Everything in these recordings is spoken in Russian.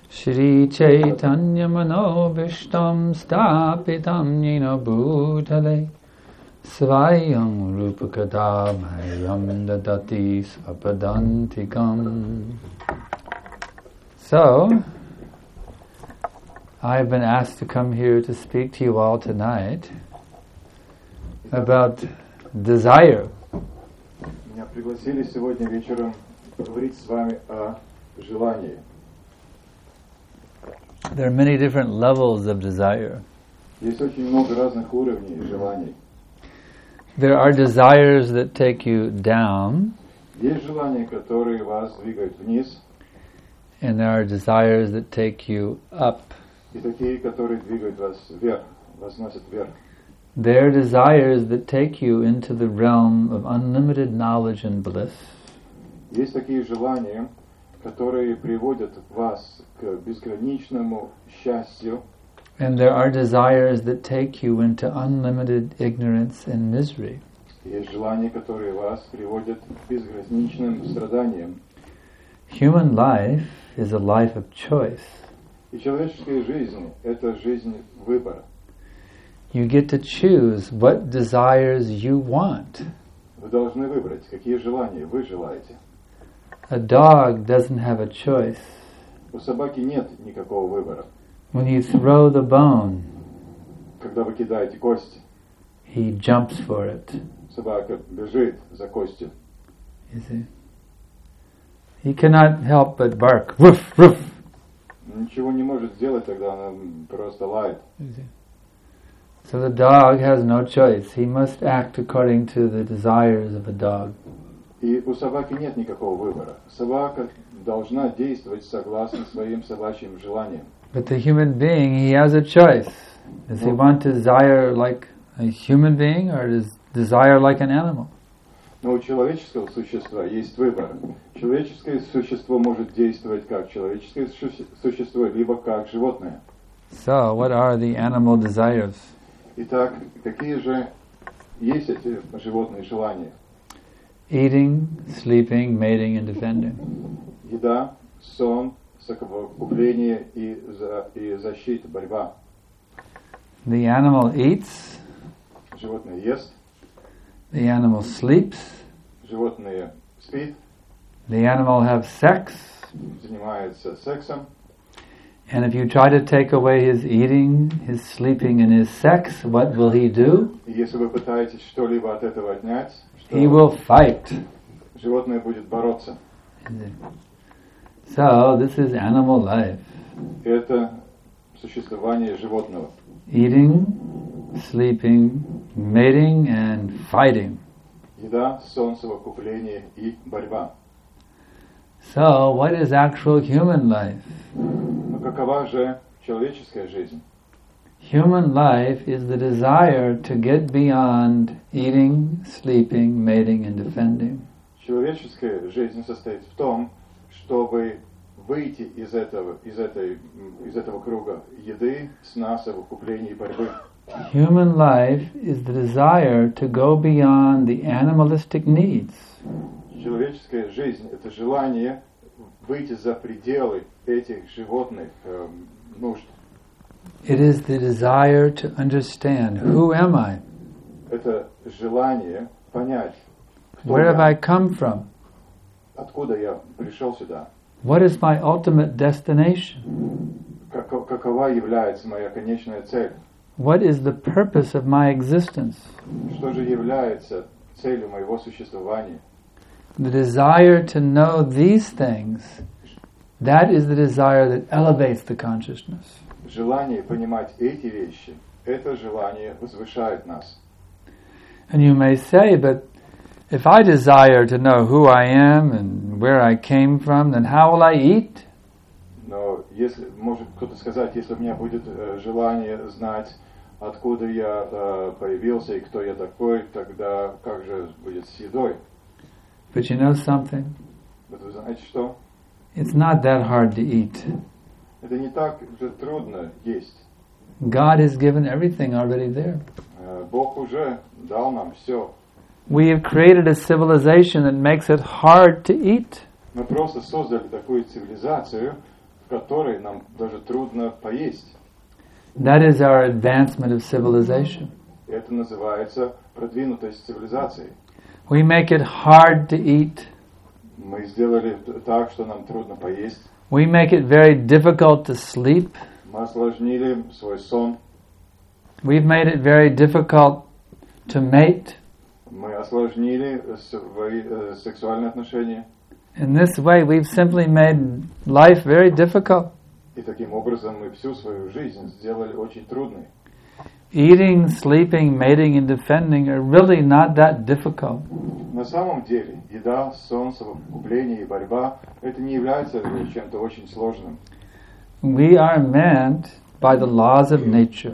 Shri Chaitanya Manobhishtam Stapitam Yena Bhutale Svayam Rupakadamayam Dadati Svapadantikam. So, I've been asked to come here to speak to you all tonight about desire. Меня пригласили сегодня вечером поговорить с вами о желании. There are many different levels of desire. Есть очень много разных уровней желаний. There are desires that take you down, Есть желания, которые вас двигают вниз, and there are desires that take you up. и такие, которые двигают вас вверх, вас носят вверх. There are desires that take you into the realm of unlimited knowledge and bliss. Есть такие желания, которые приводят вас к безграничному счастью. And there are desires that take you into unlimited ignorance and misery. Есть желания, которые вас приводят к безграничным страданиям. Human life is a life of choice. И человеческая жизнь – это жизнь выбора. You get to choose what desires you want. Вы должны выбрать, какие желания вы желаете. A dog doesn't have a choice. У собаки нет никакого выбора. When you throw the bone, Когда вы кидаете кости, he jumps for it. собака бежит за костью. You see? He cannot help but bark. Woof, woof. Ничего не может сделать, тогда она просто лает. You see? So the dog has no choice. He must act according to the desires of a dog. И у собаки нет никакого выбора. Собака должна действовать согласно своим собачьим желаниям. But the human being, he has a choice. Does he want to desire like a human being or does desire like an animal? Но у человеческого существа есть выбор. Человеческое существо может действовать как человеческое существо, либо как животное. So, what are the animal desires? Итак, какие же есть эти животные желания? Eating, sleeping, mating, and defending. Еда, сон, совокупление и защита, борьба. The animal eats, Животное ест, the animal sleeps, животное спит, the animal have sex, занимается сексом. and if you try to take away his eating, his sleeping, and his sex, what will he do? И если вы пытаетесь что-либо от этого отнять, He will fight. животное будет бороться. So, this is animal life. Это существование животного. Eating, sleeping, mating, and fighting. Еда, сон, совокупление и борьба. So, what is actual human life? Но какова же человеческая жизнь? Human life is the desire to get beyond eating, sleeping, mating, and defending. Человеческая жизнь состоит в том, чтобы выйти из этого круга еды, сна, совокупления и борьбы. Human life is the desire to go beyond the animalistic needs. Человеческая жизнь – это желание выйти за пределы этих животных нужд. It is the desire to understand, who am I? Это желание понять, кто Where have I я, come from? откуда я пришел сюда, What is my ultimate destination? какова является моя конечная цель, What is the purpose of my existence? что же является целью моего существования. The desire to know these things, that is the desire that elevates the consciousness. Желание понимать эти вещи, это желание возвышает нас. And you may say, but if I desire to know who I am and where I came from, then how will I eat? Но если, может кто-то сказать, если у меня будет желание знать, откуда я появился и кто я такой, тогда как же будет с едой? But you know something? Вот вы знаете что? It's not that hard to eat. Это не так же трудно есть. God has given everything already there. Бог уже дал нам все. We have created a civilization that makes it hard to eat. Мы просто создали такую цивилизацию, которой нам даже трудно поесть. That is our advancement of civilization. Это называется продвинутость цивилизации. We make it hard to eat. Мы сделали так, что нам трудно поесть. We make it very difficult to sleep. Мы осложнили свой сон. We've made it very difficult to mate. Мы осложнили свои сексуальные отношения. In this way, we've simply made life very difficult. И таким образом мы всю свою жизнь сделали очень трудной. Eating, sleeping, mating, and defending are really not that difficult. На самом деле, еда, сон, совокупление и борьба – это не является чем-то очень сложным. We are meant by the laws of nature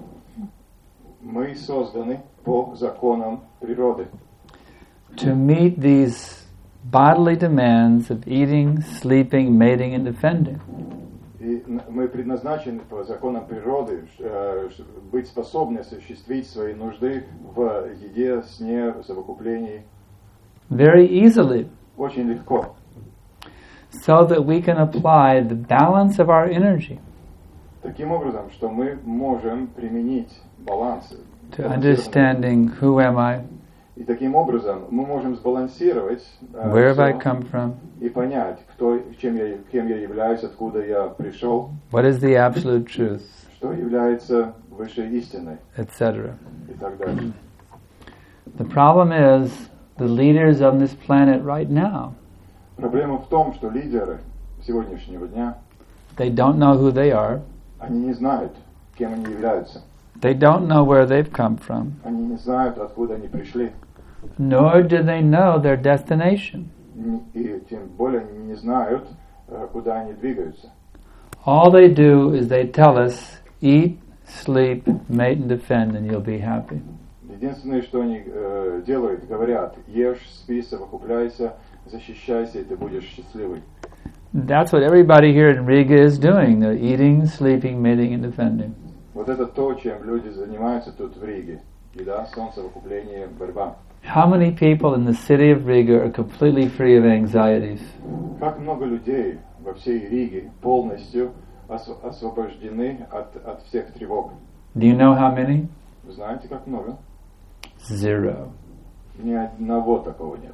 Мы созданы по законам природы, to meet these bodily demands of eating, sleeping, mating, and defending. и мы предназначены по законам природы быть способны осуществить свои нужды в еде, сне, совокуплении Very easily, очень легко, so that we can apply the balance of our energy таким образом, что мы можем применить баланс. to understanding who am I, И таким образом мы можем сбалансировать where have I всё come from, и понять, кем я являюсь, откуда я пришел, what is the absolute truth, что является высшей истиной etc. и так далее. The problem is the leaders on this planet right now, Проблема в том, что лидеры сегодняшнего дня, they don't know who they are, они не знают, кем они являются. they don't know where they've come from, Они не знают, откуда они пришли. nor do they know their destination. И тем более они не знают, куда они двигаются. All they do is they tell us, eat, sleep, mate and defend, and you'll be happy. Единственное, что они делают, говорят: ешь, спи, совокупляйся, защищайся, и ты будешь счастливый. That's what everybody here in Riga is doing. They're eating, sleeping, mating and defending. Вот это то, чем люди занимаются тут в Риге. Еда, сон, совокупление, борьба. How many people in the city of Riga are completely free of anxieties? Как много людей во всей Риге полностью освобождены от всех тревог. Do you know how many? Вы знаете, как много? Zero. Ни одного такого нет.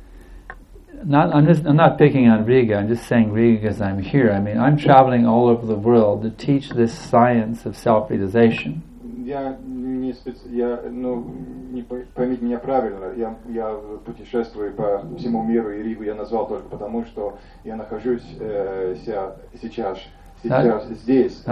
I'm not picking on Riga. I'm just saying Riga because I'm here. I mean, I'm traveling all over the world to teach this science of self-realization. Поймите меня правильно, я путешествую по всему миру, и Ригу я назвал только потому, что я нахожусь сейчас здесь.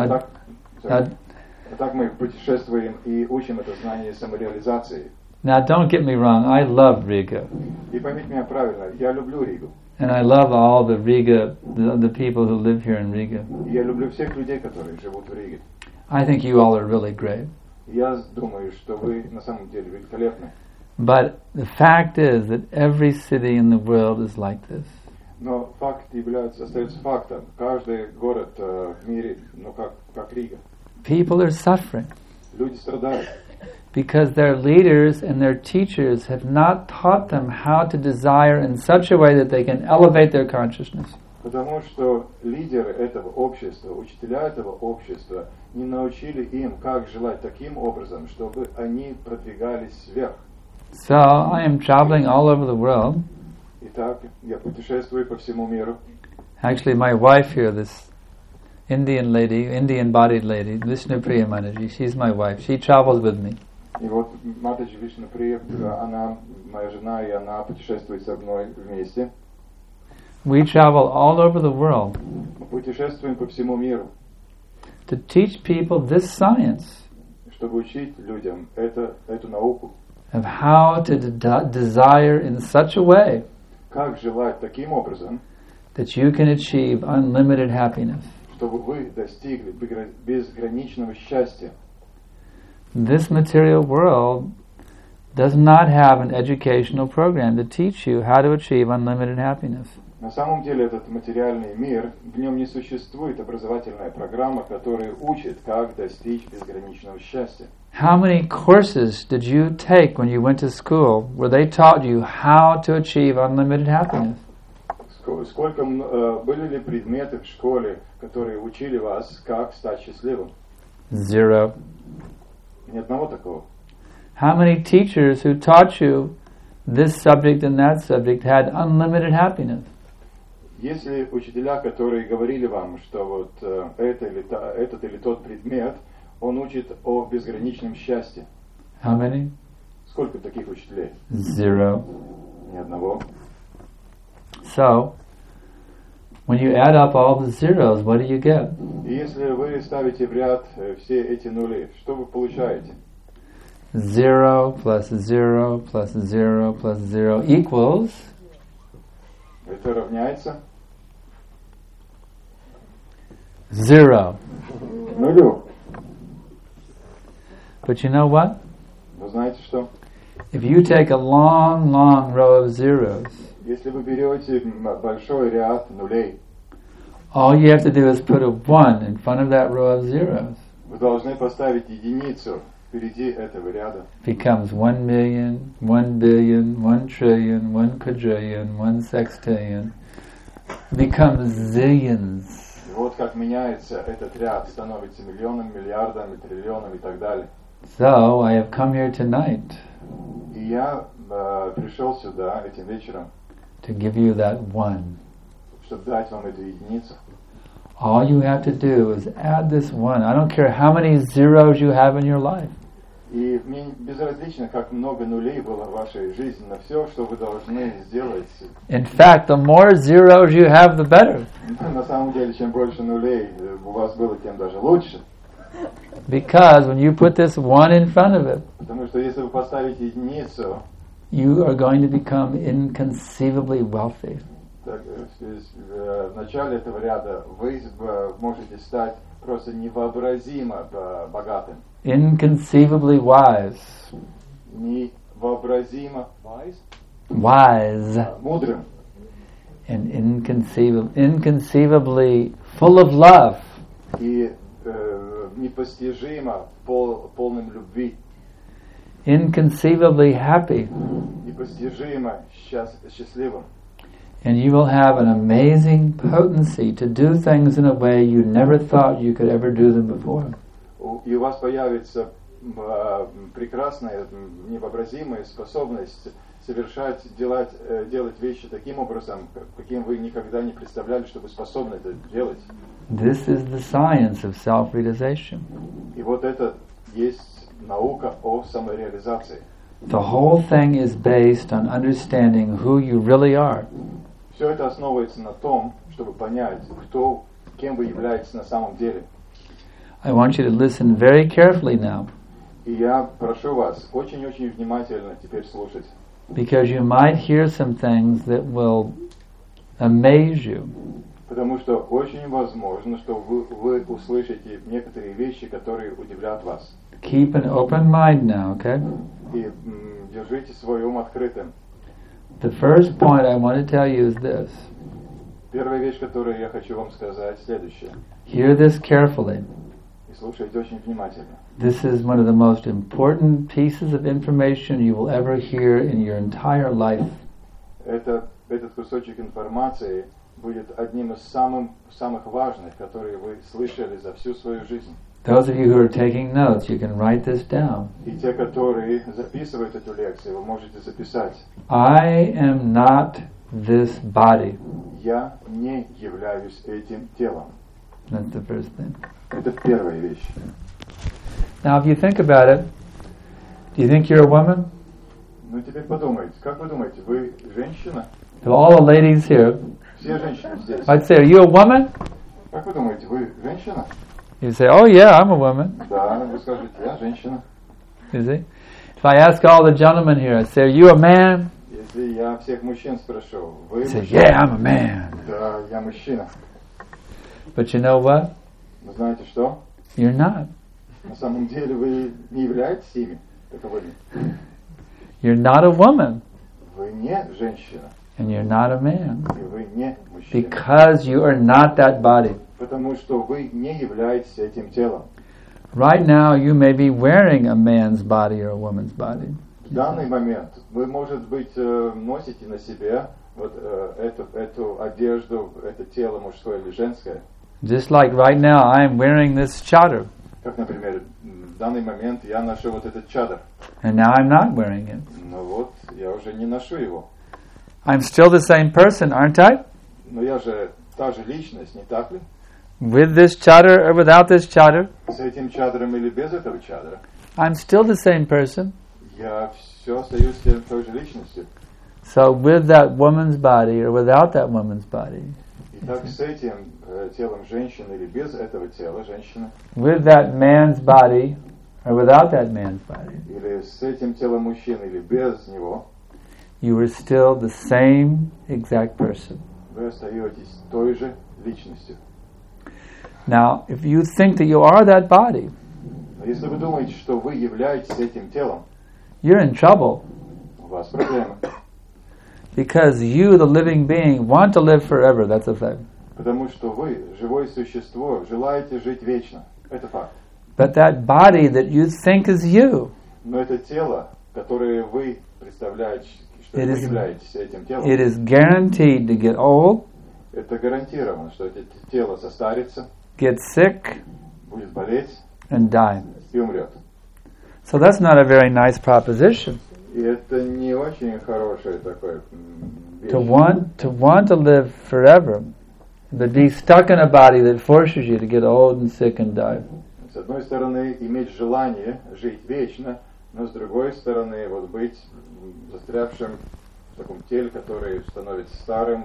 Так мы путешествуем и учим это знание самореализации. Now, don't get me wrong. I love Riga. И поймите меня правильно, я люблю Ригу. And I love all the Riga, the people who live here in Riga. Я люблю всех людей, которые живут в Риге. I think you all are really great. Я думаю, что вы на самом деле великолепны. But the fact is that every city in the world is like this. Но факт остается фактом. Каждый город в мире, как Рига. People are suffering Люди страдают. because their leaders and their teachers have not taught them how to desire in such a way that they can elevate their consciousness. Потому что лидеры этого общества, учителя этого общества не научили им, как желать таким образом, чтобы они продвигались вверх. So I am traveling all over the world. Итак, я путешествую по всему миру. Actually, my wife here, this Indian lady, Indian-bodied lady, Vishnu Priya Mataji, she's my wife. She travels with me. И вот Матаджи Вишну Прия, она моя жена, и она путешествует со мной вместе. We travel all over the world Мы путешествуем по всему миру, to teach people this science чтобы учить людям эту науку. of how to desire in such a way Как желать таким образом, that you can achieve unlimited happiness. чтобы вы достигли безграничного счастья. This material world does not have an educational program to teach you how to achieve unlimited happiness. На самом деле этот материальный мир, в нем не существует образовательная программа, которая учит, как достичь безграничного счастья. How many courses did you take when you went to school where they taught you how to achieve unlimited happiness? Сколько были ли предметы в школе, которые учили вас, как стать счастливым? Zero. Ни одного такого. How many teachers who taught you this subject and that subject had unlimited happiness? Если учителя, которые говорили вам, что вот этот или тот предмет, он учит о безграничном счастье. How many? Сколько таких учителей? Zero. Ни одного. So, when you add up all the zeros, what do you get? И если вы ставите в ряд все эти нули, что вы получаете? 0 plus 0 plus 0 plus 0 equals... Это равняется? 0. Нулю. But you know what? Вы знаете что? If you take a long, long row of zeros, Если вы берете большой ряд нулей, all you have to do is put a 1 in front of that row of zeros. вы должны поставить единицу впереди этого ряда. Becomes 1 million, 1 billion, 1 trillion, 1 quadrillion, 1 sextillion. Becomes zillions. И вот как меняется этот ряд, становится миллионом, миллиардом, триллионом и так далее. So, I have come here tonight И я пришел сюда этим вечером, to give you that 1. чтобы дать вам эту единицу. All you have to do is add this 1. I don't care how many zeros you have in your life. И мне безразлично, как много нулей было в вашей жизни, но все, что вы должны сделать. In fact, the more zeros you have, the better. На самом деле, чем больше нулей у вас было, тем даже лучше. Because when you put this 1 in front of it, Потому что если вы поставите единицу, you are going to become inconceivably wealthy. так, в начале этого ряда вы можете стать просто невообразимо богатым. Inconceivably wise. Невообразимо Wise. мудрым. And inconceivably full of love. И непостижимо полным любви. Inconceivably happy. Непостижимо счастливым. And you will have an amazing potency to do things in a way you never thought you could ever do them before. И у вас появится прекрасная, невообразимая способность делать вещи таким образом, каким вы никогда не представляли, что вы способны это делать. This is the science of self-realization. И вот это есть наука о самореализации. The whole thing is based on understanding who you really are. Все это основывается на том, чтобы понять, кем вы являетесь на самом деле. I want you to listen very carefully now, И я прошу вас очень-очень внимательно теперь слушать. because you might hear some things that will amaze you. Потому что очень возможно, что вы услышите некоторые вещи, которые удивлят вас. Keep an open mind now, okay? И держите свой ум открытым. The first point I want to tell you is this. Первая вещь, которую я хочу вам сказать, следующая. Hear this carefully. И слушайте очень внимательно. This is one of the most important pieces of information you will ever hear in your entire life. Этот кусочек информации будет одним из самых важных, которые вы слышали за всю свою жизнь. Those of you who are taking notes, you can write this down. И те, которые записывают эту лекцию, вы можете записать. I am not this body. Я не являюсь этим телом. That's the first thing. Это первая вещь. Now, if you think about it, do you think you're a woman? Ну теперь подумайте, как вы думаете, вы женщина? To all the ladies here, Все женщины здесь. I'd say, are you a woman? Как вы думаете, вы женщина? You say, oh yeah, I'm a woman. Да, вы скажете, я женщина. You see? If I ask all the gentlemen here, I'd say, are you a man? Если я всех мужчин спрошу, вы They say, мужчина? yeah, I'm a man. Да, я мужчина. But you know what? Но знаете что? You're not. На самом деле вы не являетесь ими таковыми. You're not a woman. Вы не женщина. And you're not a man. И вы не мужчина. Because you are not that body. Потому что вы не являетесь этим телом. Right now, you may be wearing a man's body or a woman's body. В данный момент вы, может быть, носите на себе вот эту одежду, это тело мужское или женское. Just like right now, I am wearing this chadar. Как, например, в данный момент я ношу вот этот чадр. And now I'm not wearing it. Но вот я уже не ношу его. I'm still the same person, aren't I? Но я же та же личность, не так ли? With this chadar or without this chadar, С этим чадром или без этого чадра. I'm still the same person. Я все остаюсь той же личностью. So with that woman's body or without that woman's body, И так с этим телом женщины или без этого тела женщины, with that man's body or without that man's body, или с этим телом мужчины или без него, you are still the same exact person. вы остаетесь той же личностью. Now, if you think that you are that body, Но если вы думаете, что вы являетесь этим телом, you're in trouble. у вас проблемы. Because you, the living being, want to live forever. That's a fact. Потому что вы, живое существо, желаете жить вечно. Это факт. But that body that you think is you, Но это тело, которое вы представляете, что It вы is- являетесь этим телом, it is guaranteed to get old, это гарантировано, что это тело состарится, get sick, будет болеть and die. и умрет. So that's not a very nice proposition. И это не очень хорошее такое вещь. To want to live forever, but be stuck in a body that forces you to get old and sick and die. С одной стороны, иметь желание жить вечно, но с другой стороны, вот быть застрявшим в таком теле, который становится старым,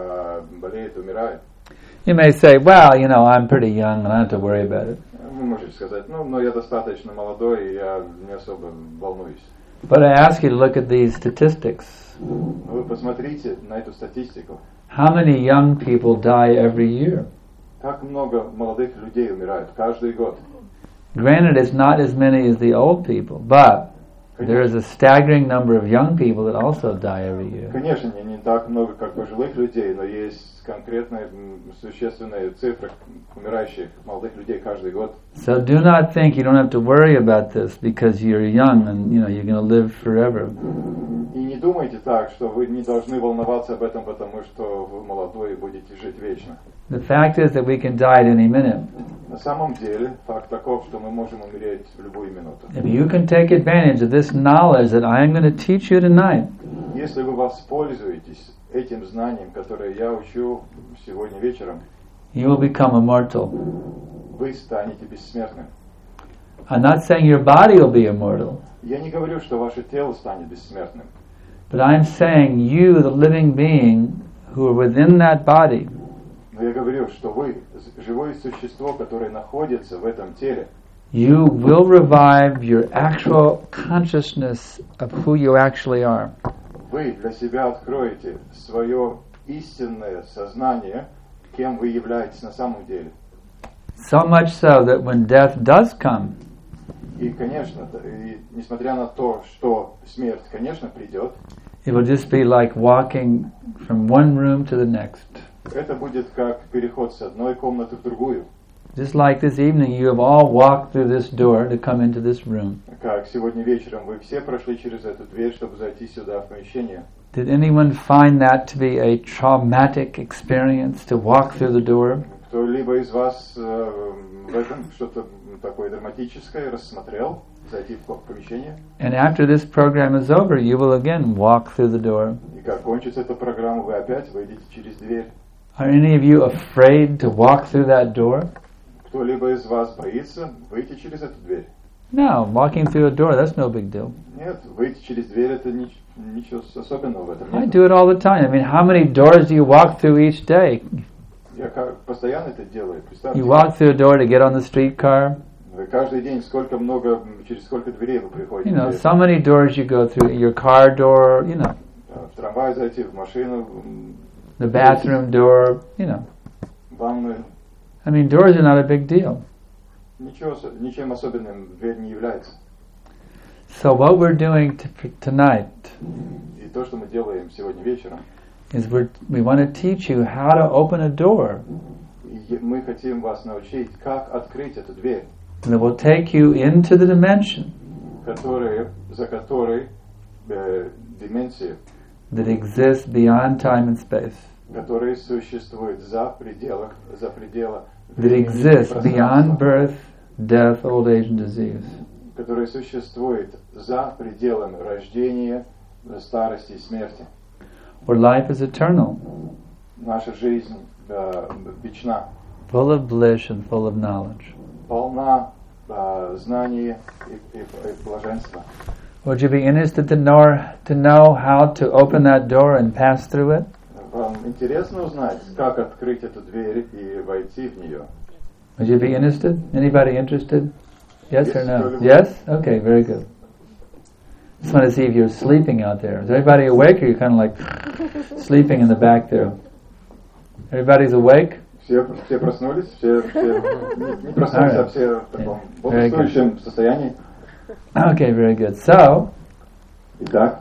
болеет, умирает. You may say, well, you know, I'm pretty young and I don't have to worry about it. Вы можете сказать, но я достаточно молодой, и я не особо волнуюсь. But I ask you to look at these statistics. Но вы посмотрите на эту статистику. How many young people die every year? Как много молодых людей умирают каждый год. Granted, it's not as many as the old people, but there is a staggering number of young people that also die every year. Конечно, не так много, как пожилых людей, но есть конкретные существенные цифры умирающих молодых людей каждый год. So do not think you don't have to worry about this because you're young and you know you're going to live forever. И не думайте так, что вы не должны волноваться об этом, потому что вы молодой и будете жить вечно. The fact is that we can die at any minute. На самом деле, факт таков, что мы можем умереть в любую минуту. If you can take advantage of this knowledge that I am going to teach you tonight, Если вы воспользуетесь этим знанием, которое я учу сегодня вечером, you will become immortal. вы станете бессмертным. I'm not saying your body will be immortal, Я не говорю, что ваше тело станет бессмертным, but I'm saying you, the living being, who are within that body, но я говорю, что вы, живое существо, которое находится в этом теле, you will revive your actual consciousness of who you actually are. вы для себя откроете свое истинное сознание, кем вы являетесь на самом деле. So much so that when death does come, И, конечно, и несмотря на то, что смерть, конечно, придет, it will just be like walking from one room to the next. это будет как переход с одной комнаты в другую. Just like this evening, you have all walked through this door to come into this room. Как сегодня вечером вы все прошли через эту дверь, чтобы зайти сюда, в помещение. Did anyone find that to be a traumatic experience, to walk through the door? Кто-либо из вас в этом что-то такое драматическое рассмотрел, зайти в помещение? And after this program is over, you will again walk through the door. И как кончится эта программа, вы опять выйдете через дверь. Are any of you afraid to walk through that door? Кто-либо из вас боится выйти через эту дверь? No, walking through a door, that's no big deal. Нет, выйти через дверь это ничего особенного в этом I нет. do it all the time. I mean, how many doors do you walk through each day? Я постоянно это делаю. Представьте, You walk through a door to get on the streetcar. вы каждый день через сколько дверей вы приходите. You know, so many doors you go through. Your car door, you know, В трамвай зайти, в машину, the bathroom door, you know. в ванную. I mean, doors are not a big deal. Ничем особенным дверь не является. So what we're doing tonight И то, что мы делаем сегодня вечером, is we want to teach you how to open a door и мы хотим вас научить, как открыть эту дверь, that will take you into the dimension за которой дименсия, that exists beyond time and space. Который существует за пределы That exists beyond birth, death, old age, and disease. Который существует за пределами рождения, старости и смерти. Where life is eternal. Наша жизнь вечна. Full of bliss and full of knowledge. Полна знания и блаженства. Would you be interested to know how to open that door and pass through it? Вам интересно узнать, как открыть эту дверь и войти в нее? Would you be interested? Anybody interested? Yes or no? Yes. Yes? Okay, very good. Just want to see if you're sleeping out there. Is everybody awake, or you're kind of like sleeping in the back there? Everybody's awake? Все проснулись, все не проснулись, а все в таком бодрствующем состоянии. Okay, very good. So, Итак,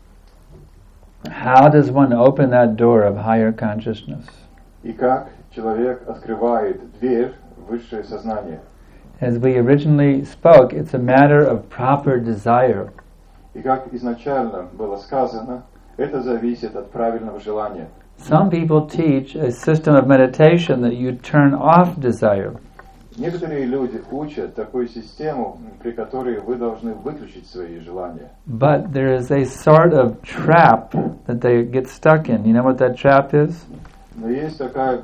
how does one open that door of higher consciousness? и как человек открывает дверь в высшее сознание? As we originally spoke, it's a matter of proper desire. И как изначально было сказано, это зависит от правильного желания. Some people teach a system of meditation that you turn off desire. Некоторые люди учат такую систему, при которой вы должны выключить свои желания. But there is a sort of trap that they get stuck in. You know what that trap is? Но есть такая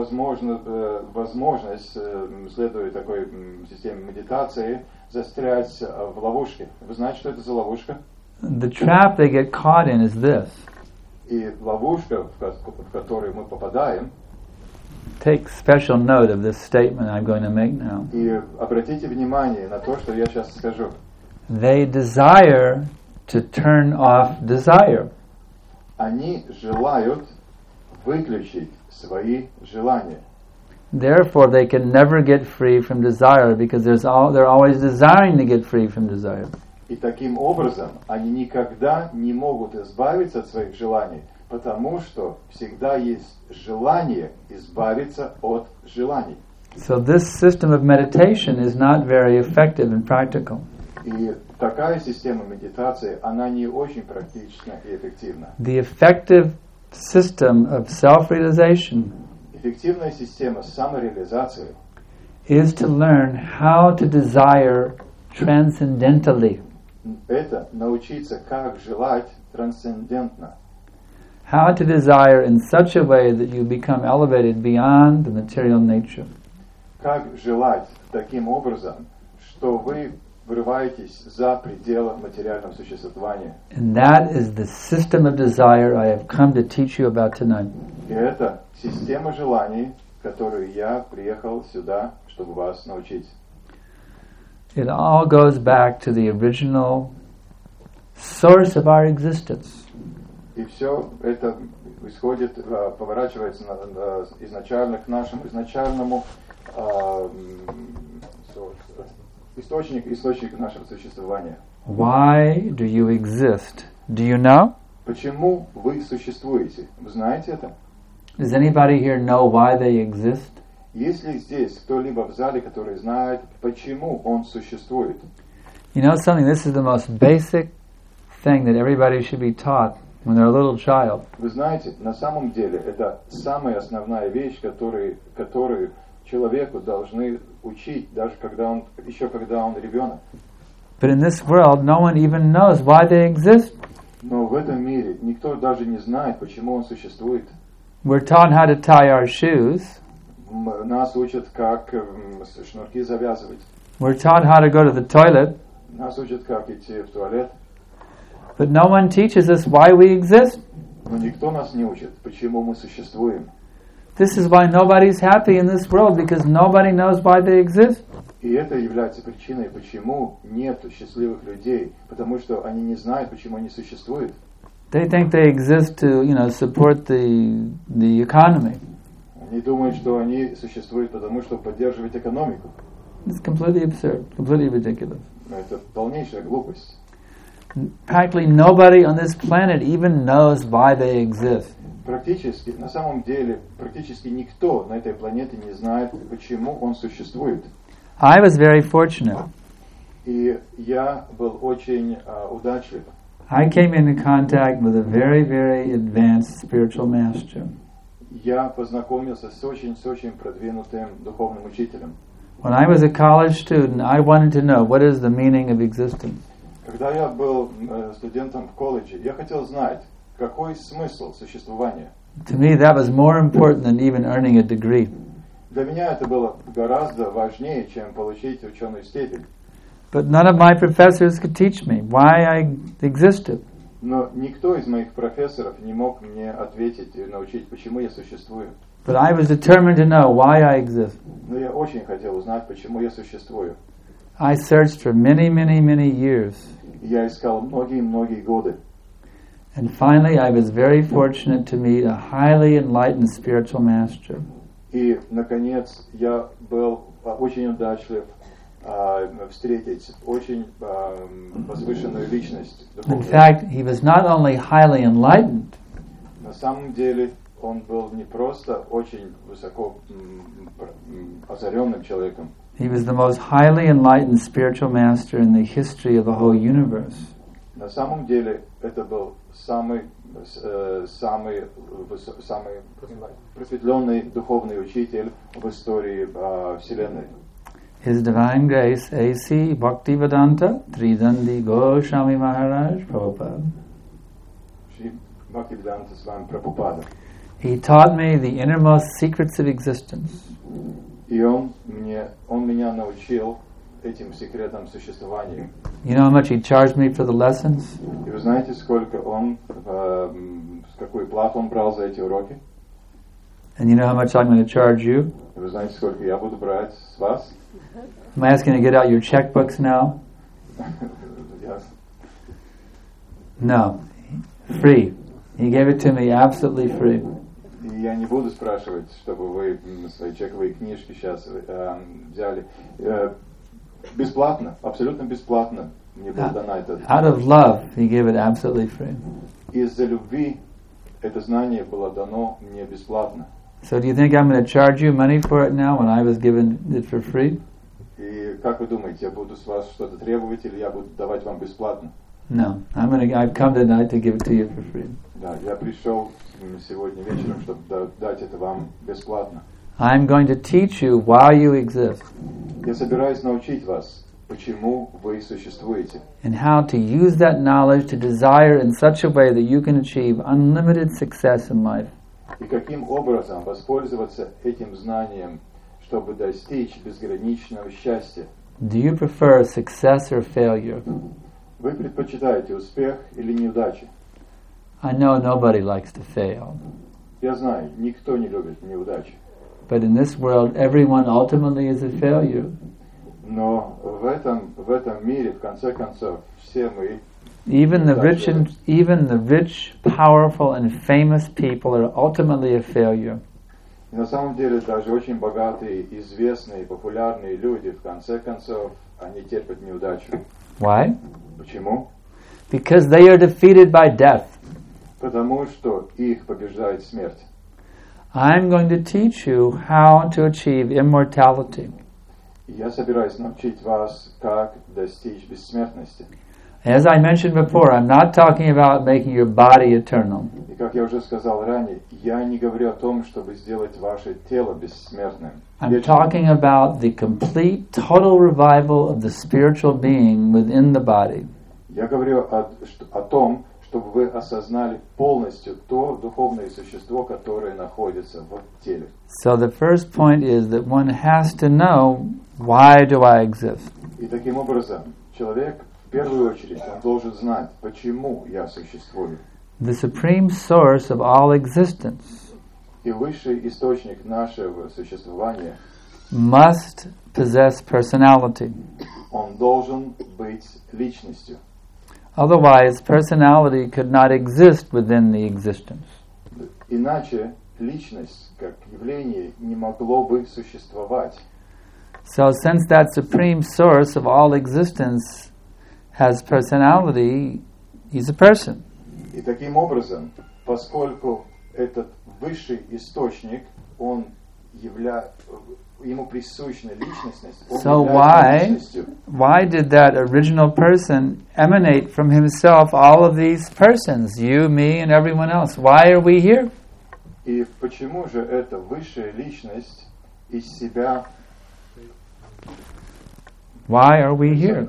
возможность, следуя такой системе медитации, застрять в ловушке. Вы знаете, что это за ловушка? The trap they get caught in is this. И ловушка, в которую мы попадаем, Take special note of this statement I'm going to make now. и обратите внимание на то, что я сейчас скажу. They desire to turn off desire. Они желают выключить свои желания. Therefore, they can never get free from desire because they're always desiring to get free from desire. И таким образом они никогда не могут избавиться от своих желаний, потому что всегда есть желание избавиться от желаний. So this system of meditation is not very effective and practical. И такая система медитации, она не очень практична и эффективна. The effective system of self-realization Эффективная система самореализации is to learn how to desire transcendentally. Это научиться, как желать трансцендентно. How to desire in such a way that you become elevated beyond the material nature. Как желать таким образом, что вы вырываетесь за пределы материального существования. And that is the system of desire I have come to teach you about tonight. И это система желаний, которую я приехал сюда, чтобы вас научить. It all goes back to the original source of our existence. И все это исходит, поворачивается изначально к нашему изначальному источнику нашего существования. Why do you exist? Do you know? Почему вы существуете? Вы знаете это? Does anybody here know why they exist? Есть ли здесь кто-либо в зале, который знает, почему он существует? You know something? This is the most basic thing that everybody should be taught when they're a little child. Вы знаете, на самом деле это самая основная вещь, которую человеку должны учить, даже когда он ребенок. But in this world, no one even knows why they exist. Но в этом мире никто даже не знает, почему он существует. We're taught how to tie our shoes. Нас учат, как шнурки завязывать. We're taught how to go to the toilet. Нас учат, как идти в туалет. But no one teaches us why we exist. Но никто нас не учит, почему мы существуем. This is why nobody's happy in this world, because nobody knows why they exist. И это является причиной, почему нет счастливых людей, потому что они не знают, почему они существуют. They think they exist to, support the economy. Они думают, что они существуют, потому что поддерживают экономику. It's completely absurd, completely ridiculous. Но это полнейшая глупость. Practically nobody on this planet even knows why they exist. Практически, на самом деле, практически никто на этой планете не знает, почему он существует. I was very fortunate. И я был очень удачлив. I came into contact with a very, very advanced spiritual master. Я познакомился с очень продвинутым духовным учителем. When I was a college student, I wanted to know what is the meaning of existence. Когда я был студентом в колледже, я хотел знать, какой смысл существования. To me, that was more important than even earning a degree. Для меня это было гораздо важнее, чем получить ученую степень. But none of my professors could teach me why I existed. Но никто из моих профессоров не мог мне ответить и научить, почему я существую. But I was determined to know why I exist. Но я очень хотел узнать, почему я существую. I searched for many, many, many years. Я искал многие годы. And finally, I was very fortunate to meet a highly enlightened spiritual master. И, наконец, я был очень удачлив встретить очень возвышенную личность. In fact, he was not only highly enlightened, На самом деле, он был не просто очень высоко озаренным человеком. he was the most highly enlightened spiritual master in the history of the whole universe. На самом деле, это был самый просветленный духовный учитель в истории Вселенной. His Divine Grace, A.C. Bhaktivedanta Tridandi Goswami Maharaj Prabhupada. Шри Бхактивиданта Свами Прабхупада. He taught me the innermost secrets of existence. И он меня научил этим секретам существования. You know how much he charged me for the lessons? И вы знаете, сколько какую плату он брал за эти уроки? And you know how much I'm going to charge you? И вы знаете, сколько я буду брать с вас? Am I asking you to get out your checkbooks now? No. Free. He gave it to me absolutely free. И я не буду спрашивать, чтобы вы свои чековые книжки сейчас взяли. Бесплатно, абсолютно бесплатно мне было дано это. Out of love, he gave it absolutely free. Из-за любви это знание было дано мне бесплатно. So do you think I'm going to charge you money for it now when I was given it for free? И как вы думаете, я буду с вас что-то требовать или я буду давать вам бесплатно? No, I've come tonight to give it to you for free. Да, я пришел сегодня вечером, чтобы дать это вам бесплатно. I'm going to teach you why you exist. Я собираюсь научить вас, почему вы существуете. And how to use that knowledge to desire in such a way that you can achieve unlimited success in life. И каким образом воспользоваться этим знанием, чтобы достичь безграничного счастья. Do you prefer success or failure? Вы предпочитаете успех или неудачу? I know nobody likes to fail. Я знаю, никто не любит неудачи. But in this world, everyone ultimately is a failure. Но в этом мире, в конце концов, все мы Even the rich, powerful, and famous people are ultimately a failure. И на самом деле даже очень богатые, известные, популярные люди, в конце концов, они терпят неудачу. Why? Почему? Because they are defeated by death. Потому что их побеждает смерть. I'm going to teach you how to achieve immortality. Я собираюсь научить вас, как достичь бессмертности. As I mentioned before, I'm not talking about making your body eternal. И как я уже сказал ранее, я не говорю о том, чтобы сделать ваше тело бессмертным. I'm talking about the complete, total revival of the spiritual being within the body. Я говорю о том, чтобы вы осознали полностью то духовное существо, которое находится в теле. So the first point is that one has to know, why do I exist? И таким образом, человек в первую очередь он должен знать, почему я существую. The supreme source of all existence И высший источник нашего существования must possess personality. Он должен быть личностью. Otherwise, personality could not exist within the existence. Иначе личность как явление не могло бы существовать. So since that supreme source of all existence has personality, he's a person. И таким образом, поскольку этот высший источник, он ему присущна личностность, он So является личностью. why did that original person emanate from himself all of these persons, you, me, and everyone else? Why are we here? И почему же эта высшая личность из себя Why are we here?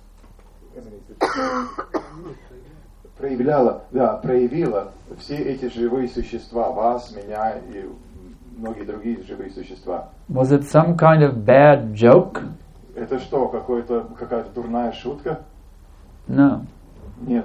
проявила все эти живые существа, вас, меня и многие другие живые существа. Was it some kind of bad joke? Это что, какая-то дурная шутка? No. Нет.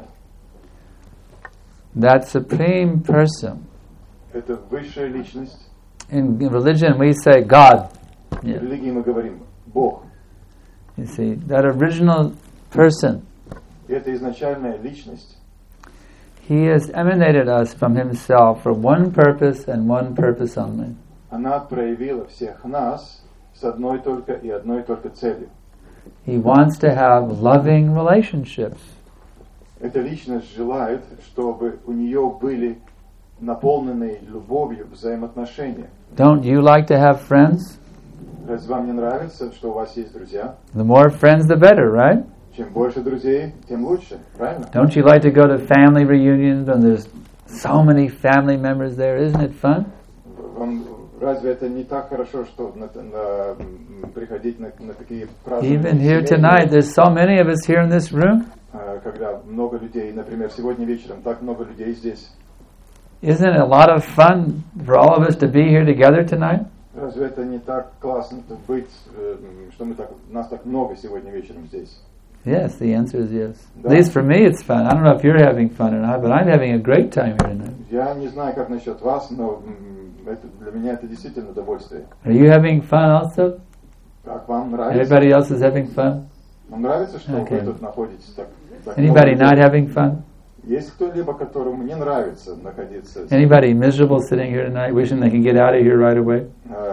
That supreme person. Это высшая личность. In religion we say God. В религии мы говорим Бог. You see, that original person. Это изначальная личность. He has emanated us from himself for one purpose and one purpose only. Она проявила всех нас с одной только целью. He wants to have loving relationships. Эта личность желает, чтобы у нее были наполненные любовью взаимоотношения. Don't you like to have friends? Разве вам не нравится, что у вас есть друзья? The more friends, the better, right? Чем больше друзей, тем лучше, правильно? Don't you like to go to family reunions when there's so many family members there? Isn't it fun? Разве это не так хорошо, что приходить на такие празднования? Even here tonight, there's so many of us here in this room. Когда много людей, например, сегодня вечером, так много людей здесь. Isn't it a lot of fun for all of us to be here together tonight? Разве это не так классно быть, что нас так много сегодня вечером здесь? Yes, the answer is yes. Да. At least for me it's fun. I don't know if you're having fun or not, but I'm having a great time here tonight. Я не знаю, как насчет вас, но для меня это действительно удовольствие. Are you having fun also? Как вам нравится? Everybody else is having fun? Вам нравится, что Okay. вы тут находитесь так Anybody много not людей? having fun? Есть кто-либо, которому не нравится находиться? Anybody miserable sitting here tonight, wishing they could get out of here right away?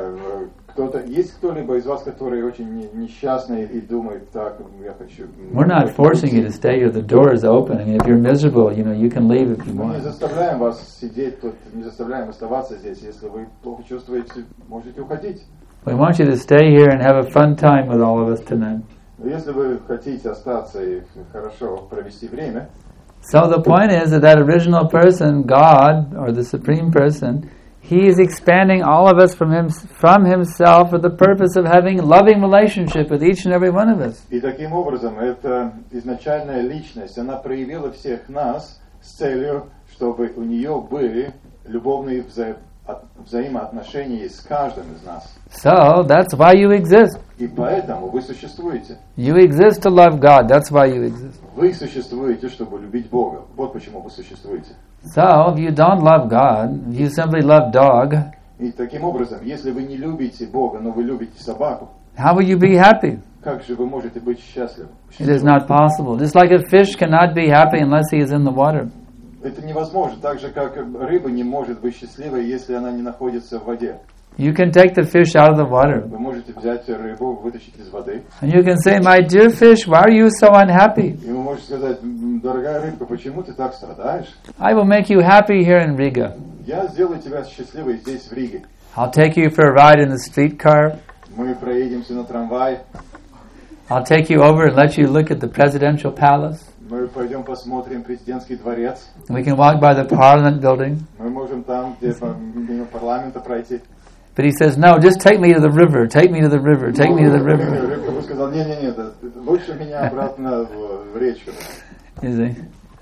Есть кто-либо из вас, который очень несчастный и думает, так, я хочу... We're not forcing you to stay here. The door is open. I mean, if you're miserable, you can leave if you Мы не want. заставляем вас сидеть тут, не заставляем оставаться здесь. Если вы плохо чувствуете, можете уходить. We want you to stay here and have a fun time with all of us tonight. Но если вы хотите остаться и хорошо провести время, So the point is that original person, God, or the Supreme Person, He is expanding all of us from Himself for the purpose of having a loving relationship with each and every one of us. и таким образом эта изначальная личность, она проявила всех нас с целью, чтобы у нее были любовные взаимоотношения с каждым из нас. So that's why you exist. И поэтому вы существуете. You exist to love God. That's why you exist. Вы существуете, чтобы любить Бога. Вот почему вы существуете. So if you don't love God, if you simply love dog, И таким образом, если вы не любите Бога, но вы любите собаку, how will you be happy? как же вы можете быть счастливы? It is not possible. Just like a fish cannot be happy unless he is in the water. Это невозможно. Так же, как рыба не может быть счастливой, если она не находится в воде. You can take the fish out of the water. Вы можете взять рыбу, вытащить из воды. And you can say, my dear fish, why are you so unhappy? И вы можете сказать, дорогая рыбка, почему ты так страдаешь? I will make you happy here in Riga. Я сделаю тебя счастливой здесь, в Риге. I'll take you for a ride in the streetcar. Мы проедемся на трамвае. I'll take you over and let you look at the presidential palace. Мы пойдем посмотрим президентский дворец. And we can walk by the parliament building. Мы можем там, где мимо парламента пройти. But he says, no, just take me to the river, take me to the river, take me to the river. Рыбка сказал, не, лучше меня обратно в речку. You see?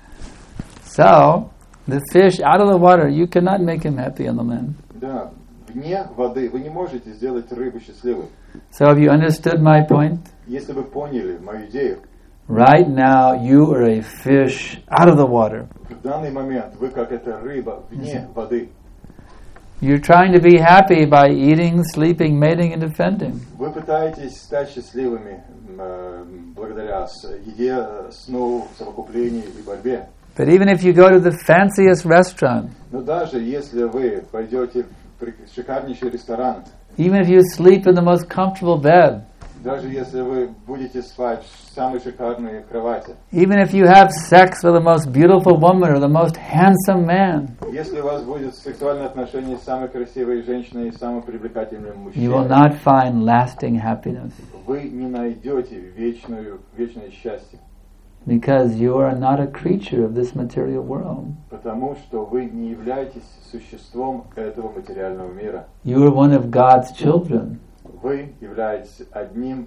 So, the fish out of the water, you cannot make him happy on the land. Да, вне воды вы не можете сделать рыбу счастливой. So have you understood my point? Если вы поняли мою идею, Right now, you are a fish out of the water. в данный момент вы как эта рыба вне воды. You're trying to be happy by eating, sleeping, mating, and defending. Вы пытаетесь стать счастливыми благодаря еде, сну, совокуплению и борьбе. But even if you go to the fanciest restaurant, Но даже если вы пойдете в шикарнейший ресторан, even if you sleep in the most comfortable bed, Даже если вы будете спать в самой шикарной кровати. Even if you have sex with the most beautiful woman or the most handsome man. Если у вас будет сексуальное отношение с самой красивой женщиной и самым привлекательным мужчиной. You will not find lasting happiness. Вы не найдете вечное счастье. Because you are not a creature of this material world. Потому что вы не являетесь существом этого материального мира. You are one of God's children. Вы являетесь одним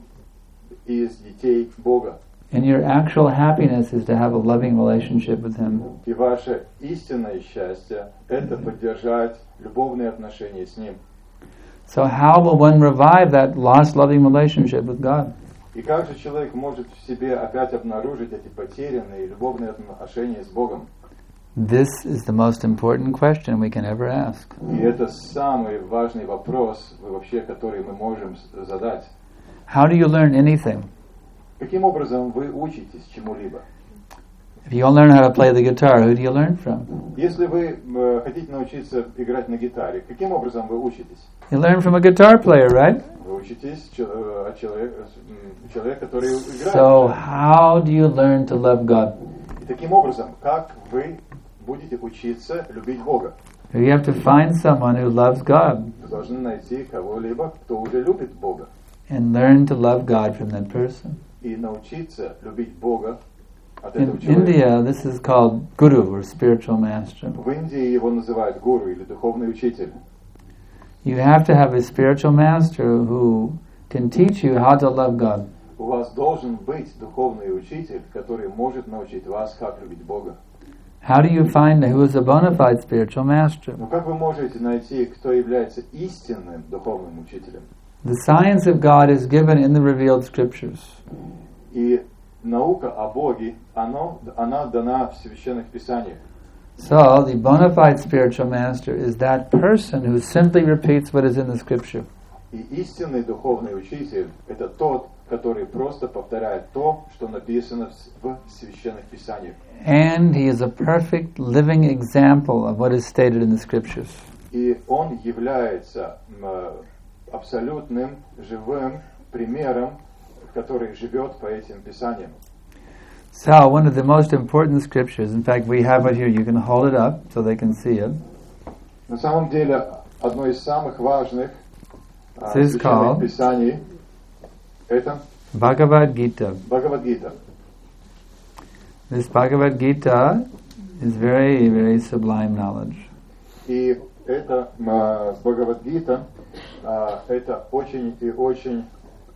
из детей Бога. And your actual happiness is to have a loving relationship with Him. И ваше истинное счастье – это поддержать любовные отношения с Ним. So how will one revive that lost loving relationship with God? И как же человек может в себе опять обнаружить эти потерянные любовные отношения с Богом? This is the most important question we can ever ask. И это самый важный вопрос, вообще, который мы можем задать. How do you learn anything? Каким образом вы учитесь чему-либо? If you want to learn how to play the guitar, who do you learn from? Если вы хотите научиться играть на гитаре, каким образом вы учитесь? You learn from a guitar player, right? Вы учитесь от человека, который играет. So how do you learn to love God? И таким образом, как вы будете учиться любить Бога? You have to find someone who loves God Вы должны найти кого-либо, кто уже любит Бога, and learn to love God from that person. и научиться любить Бога от In этого человека. India, this is called guru or spiritual master. В Индии его называют гуру или духовный учитель. You have to have a spiritual master who can teach you how to love God. У вас должен быть духовный учитель, который может научить вас, как любить Бога. How do you find who is a bona fide spiritual master? Но как вы можете найти, кто является истинным духовным учителем? The science of God is given in the revealed scriptures. И наука о Боге, она дана в священных писаниях. So, the bona fide spiritual master is that person who simply repeats what is in the scripture. И истинный духовный учитель – это тот, который просто повторяет то, что написано в священных писаниях. And he is a perfect living example of what is stated in the scriptures. И он является абсолютным живым примером, который живет по этим писаниям. So, one of the most important scriptures, in fact, we have it here, you can hold it up so they can see it. На самом деле, одно из самых важных This is священных called писаний – это Bhagavad Gita. Бхагавад-гита. This Bhagavad Gita is very, very sublime knowledge. И это Бхагавад-гита, это очень и очень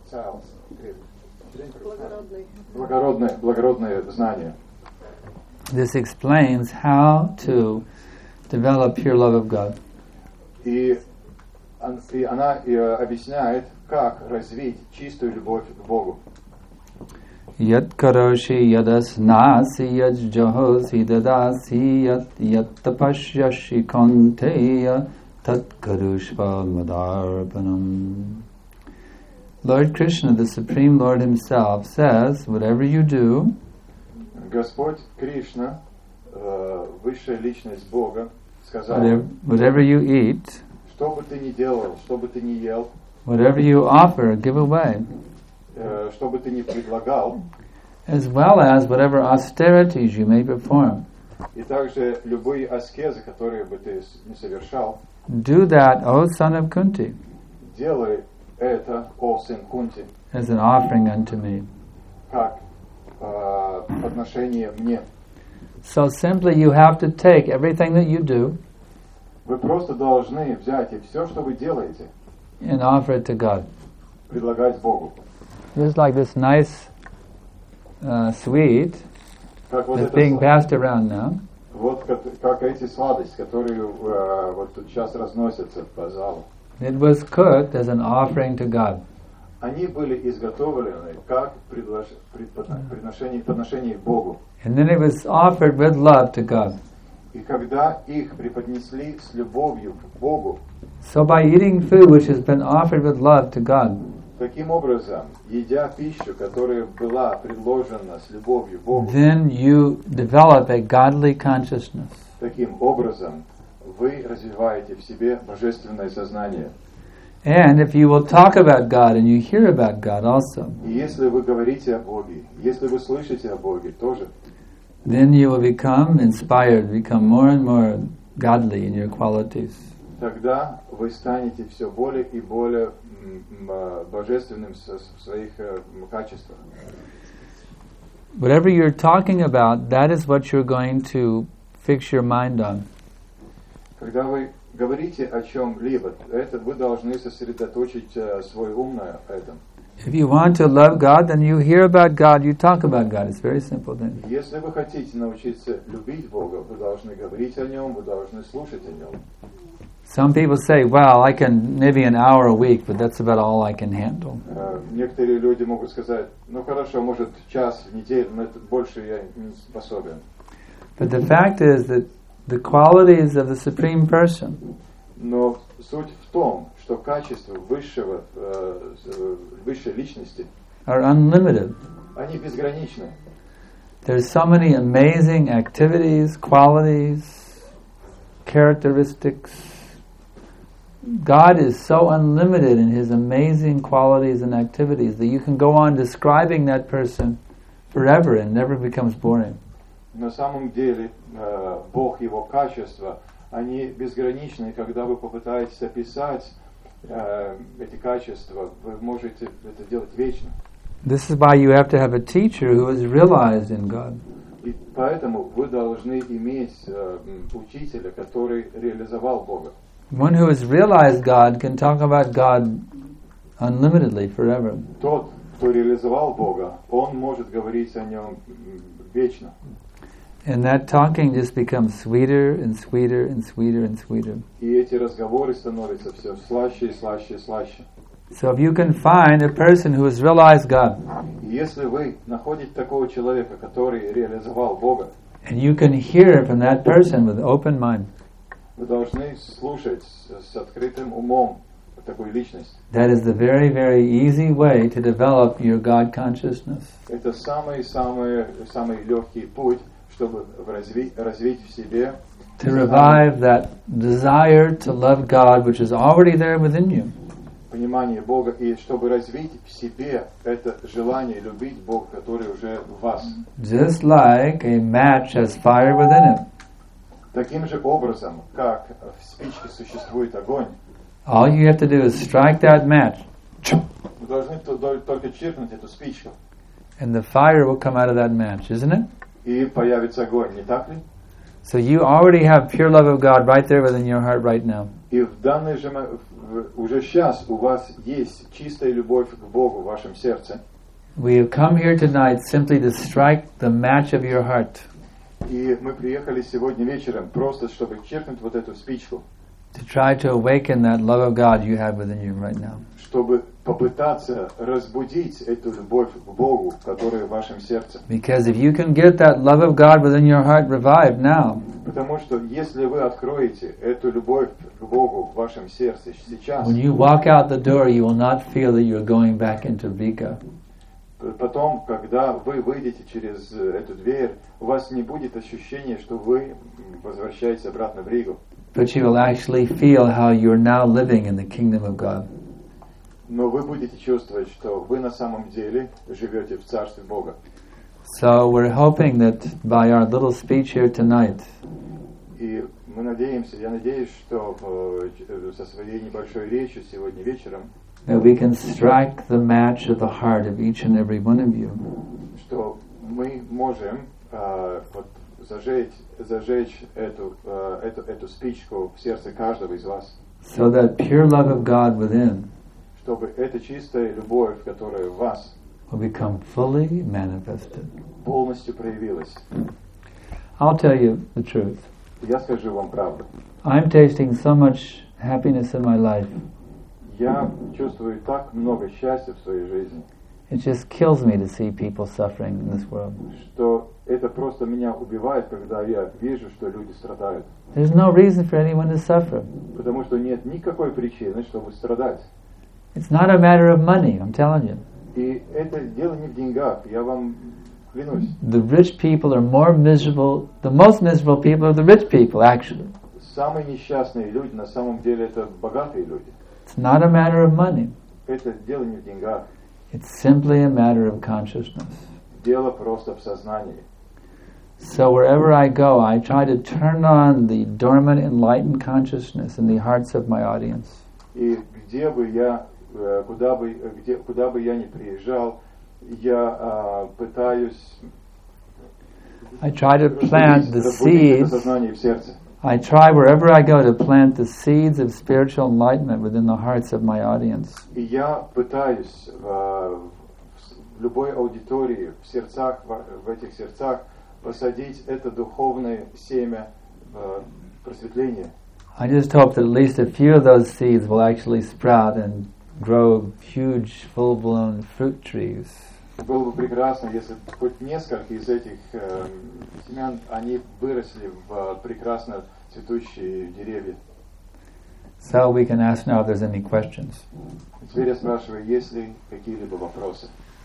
благородное знание. This explains how to develop pure love of God. И она объясняет, как развить чистую любовь к Богу. Yat karoshi yadasnasi yajjohosi dadasi yat tapashyashi konteya tat karushva madarpanam. Lord Krishna, the Supreme Lord Himself, says, whatever you do, Господь Кришна, высшая личность Бога, сказал, whatever you eat, что бы ты ни делал, что бы ты ни ел, whatever you offer, give away, что бы ты ни предлагал, as well as whatever austerities you may perform. И также любые аскезы, которые бы ты не совершал, do that, O son of Kunti, делай это, о сын Кунти, as an offering unto me. как подношение мне. So simply you have to take everything that you do Вы просто должны взять и все, что вы делаете, and offer it to God. предлагать Богу. Just like this nice sweet Как вот that's это being passed around now. Вот как эти сладости, которые вот тут сейчас разносятся по залу. It was cooked as an offering to God. Они были изготовлены как подношение к Богу. And then it was offered with love to God. И когда их преподнесли с любовью к Богу, So by eating food which has been offered with love to God, таким образом, едя пищу, которая была предложена с любовью к Богу, then you develop a godly consciousness. таким образом вы развиваете в себе божественное сознание. And if you will talk about God and you hear about God also, И если вы говорите о Боге, если вы слышите о Боге тоже, then you will become inspired, become more and more godly in your qualities. тогда вы станете все более и более божественным в своих качествах. Whatever you're talking about, that is what you're going to fix your mind on. Когда вы говорите о чем-либо, это вы должны сосредоточить свой ум на этом. If you want to love God, then you hear about God, you talk about God. It's very simple then. Если вы хотите научиться любить Бога, вы должны говорить о Нем, вы должны слушать о Нем. Some people say, well, I can maybe an hour a week, but that's about all I can handle. Некоторые люди могут сказать, ну хорошо, может час в неделю, но это больше я не способен. But the fact is that the qualities of the Supreme Person Но суть в том, что качества высшей личности, are unlimited. они безграничны. There's so many amazing activities, qualities, characteristics. God is so unlimited in His amazing qualities and activities that you can go on describing that person forever and never becomes boring. На самом деле, Бог, Его качества, они безграничны, и когда вы попытаетесь описать эти качества, вы можете это делать вечно. This is why you have to have a teacher who is realized in God. И поэтому вы должны иметь учителя, который реализовал Бога. One who has realized God can talk about God unlimitedly forever. Тот, кто реализовал Бога, он может говорить о Нем вечно. And that talking just becomes sweeter and sweeter and sweeter and sweeter. И эти разговоры становятся все слаще и слаще и слаще. So if you can find a person who has realized God, Если вы находите такого человека, который реализовал Бога, and you can hear from that person with open mind, вы должны слушать с открытым умом такую личность. that is the very, very easy way to develop your God consciousness. Это самый легкий путь, чтобы развить в себе To revive that desire to love God which is already there within you. понимание Бога, и чтобы развить в себе это желание любить Бога, который уже в вас. Just like a match has fire within it. Таким же образом, как в спичке существует огонь, All you have to do is strike that match, вы должны только чиркнуть эту спичку, and the fire will come out of that match, isn't it? и появится огонь, не так ли? So you already have pure love of God right there within your heart right now. И в данный же уже сейчас у вас есть чистая любовь к Богу в вашем сердце. We have come here tonight simply to strike the match of your heart, И мы приехали сегодня вечером просто, чтобы чиркнуть вот эту спичку, to try to awaken that love of God you have within you right now. чтобы попытаться разбудить эту любовь к Богу, которая в вашем сердце. Because if you can get that love of God within your heart revived now, Потому что если вы откроете эту любовь к Богу в вашем сердце сейчас, when you walk out the door, you will not feel that you're going back into Vika. потом, когда вы выйдете через эту дверь, у вас не будет ощущения, что вы возвращаетесь обратно в Ригу. But you will actually feel how you're now living in the kingdom of God. Но вы будете чувствовать, что вы на самом деле живете в Царстве Бога. So we're hoping that by our little speech here tonight, И мы надеемся, я надеюсь, что со своей небольшой речью сегодня вечером, that we can strike the match of the heart of each and every one of you. что мы можем вот, зажечь эту спичку в сердце каждого из вас, So that pure love of God within чтобы эта чистая любовь, которая в вас, will become fully manifested. полностью проявилась. I'll tell you the truth. Я скажу вам правду. I'm tasting so much happiness in my life. Я чувствую так много счастья в своей жизни, It just kills me to see people suffering in this world. что это просто меня убивает, когда я вижу, что люди страдают. There's no reason for anyone to suffer. Потому что нет никакой причины, чтобы страдать. It's not a matter of money, I'm telling you. И это дело не в деньгах, я вам клянусь. The rich people are more miserable, the most miserable people are the rich people, actually. Самые несчастные люди на самом деле это богатые люди. It's not a matter of money. Это дело не в деньгах. It's simply a matter of consciousness. Дело просто в сознании. So wherever I go, I try to turn on the dormant enlightened consciousness in the hearts of my audience. И где бы я, куда бы я ни приезжал, я пытаюсь I try to plant the seeds. сознание в сердце. I try wherever I go to plant the seeds of spiritual enlightenment within the hearts of my audience. И я пытаюсь в любой аудитории, в сердцах, в этих сердцах посадить это духовное семя просветления. I just hope that at least a few of those seeds will actually sprout and grow huge, full-blown fruit trees. Было бы прекрасно, если хоть несколько из этих семян, они выросли в прекрасно цветущие деревья. So we can ask now if there's any questions. Теперь я спрашиваю, есть ли какие-либо вопросы?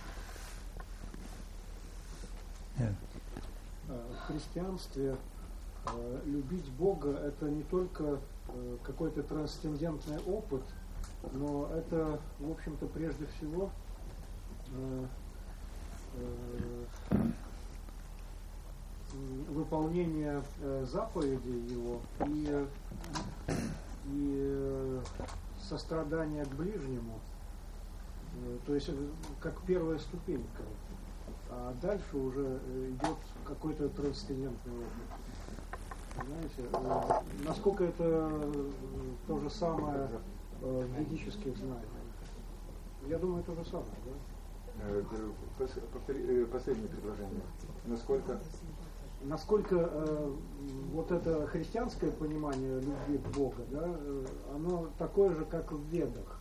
В христианстве любить Бога — это не только какой-то трансцендентный опыт, но это, в общем-то, прежде всего выполнение заповедей Его и сострадание к ближнему, то есть как первая ступенька. А дальше уже идет какой-то трансцендентный опыт. Понимаете? Насколько это то же самое в ведических знаниях? Я думаю, то же самое, да? Повтори последнее предложение. Насколько вот это христианское понимание любви к Богу, да, оно такое же, как в Ведах?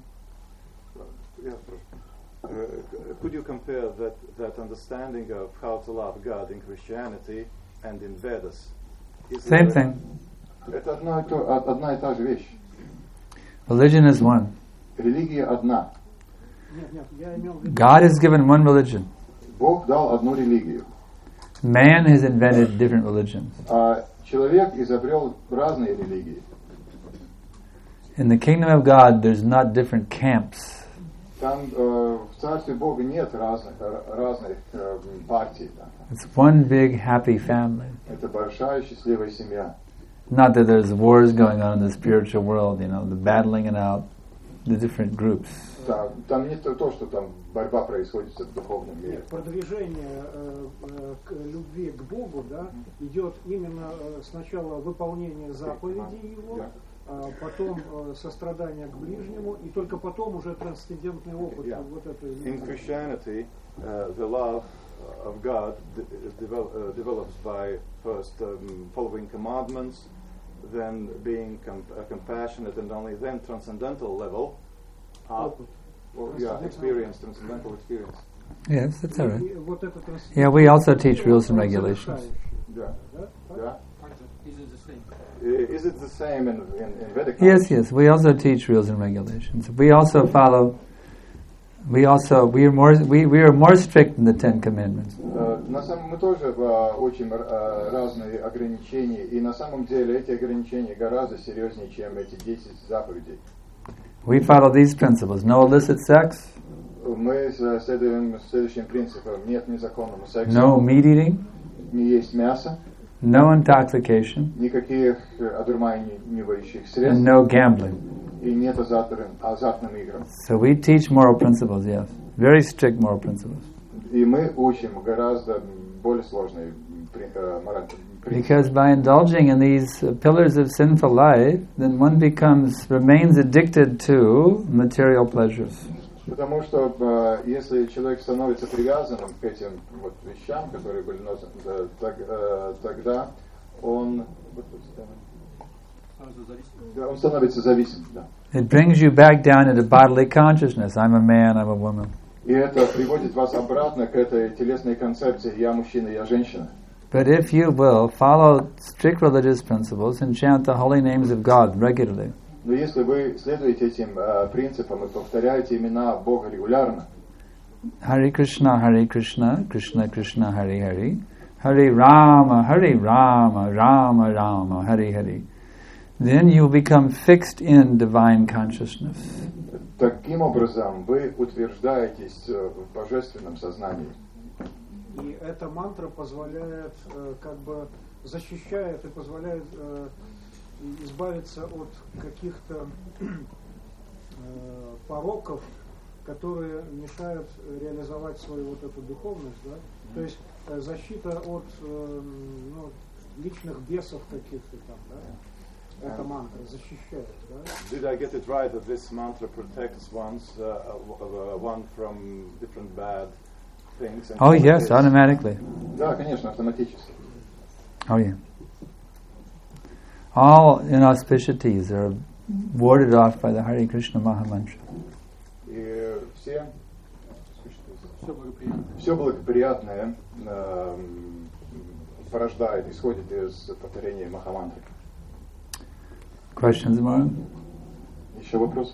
Could you compare that understanding of how to love God in Christianity and in Vedas? Same thing. Это одна и та же вещь. Religion is one. Религия одна. God has given one religion. Бог дал одну религию. Man has invented different religions. А человек изобрел разные религии. In the kingdom of God, there's not different camps. Там в царстве Бога нет разных партий. It's one big happy family. Это большая счастливая семья. Not that there's wars going on in the spiritual world, the battling it out, the different groups. Там не то, что там борьба происходит в духовном мире. Продвижение к любви к Богу, да, идет именно сначала выполнение заповедей Его, потом сострадание к ближнему, и только потом уже трансцендентный опыт. Вот это. In Christianity, the love of God develops by first following commandments, then being compassionate, and only then transcendental level. Experience, transcendental experience. Yes, that's all right. Yeah, we also teach rules and regulations. Yeah. Is it the same in Vedic? Yes. We also teach rules and regulations. We also follow. We are more strict than the Ten Commandments. На самом мы тоже очень разные ограничения, и на самом деле эти ограничения гораздо серьезнее, чем эти 10 заповедей. We follow these principles: no illicit sex. Мы следуем следующим принципам: нет незаконному сексу. No meat eating. Не есть мясо. No intoxication. Никаких одурманивающих средств. And no gambling. И нет азартным играм. So we teach moral principles, yes. Very strict moral principles. И мы учим гораздо более сложные моральные принципы. Because by indulging in these pillars of sinful life, then one remains addicted to material pleasures. Потому что если человек становится привязанным к этим вещам, которые были названы, тогда он становится зависимым. Да. It brings you back down into bodily consciousness. I'm a man, I'm a woman. И это приводит вас обратно к этой телесной концепции: я мужчина, я женщина. But if you will follow strict religious principles and chant the holy names of God regularly, но если вы следуете этим принципам и повторяете имена Бога регулярно, Hare Krishna, Krishna Krishna, Hare Hare, Hare Rama, Rama Rama, Hare Hare, then you will become fixed in divine consciousness. Таким образом, вы утверждаетесь в божественном сознании. И эта мантра позволяет, как бы защищает и позволяет избавиться от каких-то пороков, которые мешают реализовать свою вот эту духовность, да? То есть защита от личных бесов каких-то там, да? Эта мантра защищает, да? Did I get it right that this mantra protects one from different bad things? Oh yes, automatically. Да, конечно, автоматически. Oh yeah. All inauspicities are warded off by the Hare Krishna Mahamantra. И все благоприятное порождает, исходит из повторения Махамантры. Questions, Mara? Еще вопрос?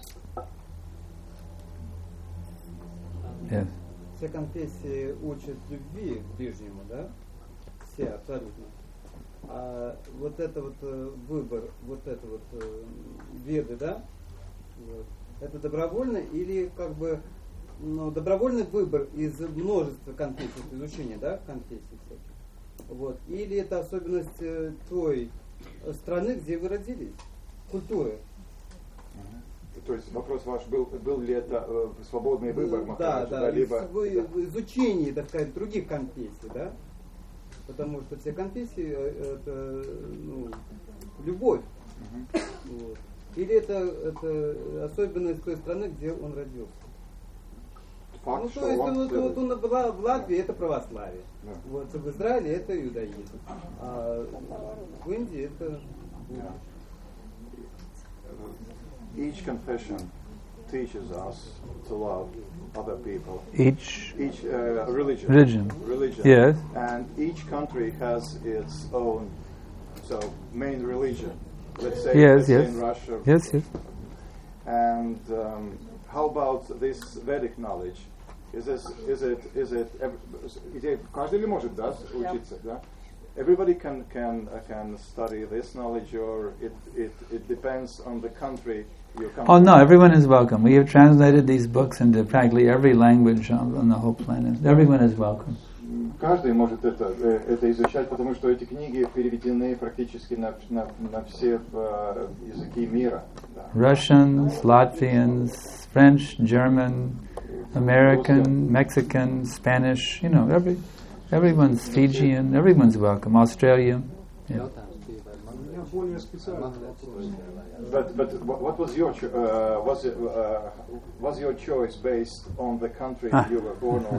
Yes. Все конфессии учат любви к ближнему, да? Все, абсолютно. А вот это вот выбор, вот это вот веды, да? Вот. Это добровольно или как бы добровольный выбор из множества конфессий, изучения, да, конфессий всяких. Вот. Или это особенность той страны, где вы родились, культуры. То есть вопрос ваш был ли это свободный выбор Махараджа? Да, либо изучение, так сказать, других конфессий, да? Потому что все конфессии это любовь. Вот. Или это особенность той страны, где он родился. Факт, то есть вот он в Латвии это православие. Вот, в Израиле это иудаизм. А в Индии это... Each confession teaches us to love other people. Each Religion. Yes. And each country has its own main religion. Let's say in Russia. Yes. And how about this Vedic knowledge? Is it? Каждый ли может, да, учиться, да? Everybody can study this knowledge, or it depends on the country you come Oh from. no, everyone is welcome. We have translated these books into practically every language on the whole planet. Everyone is welcome. Каждый может это изучать, потому что эти книги переведены практически на все языки мира. Да. Russians, Latvians, French, German, American, Mexican, Spanish, everyone's Fijian, everyone's welcome. Australia. Yeah. But what was your was your choice based on the country you were born or?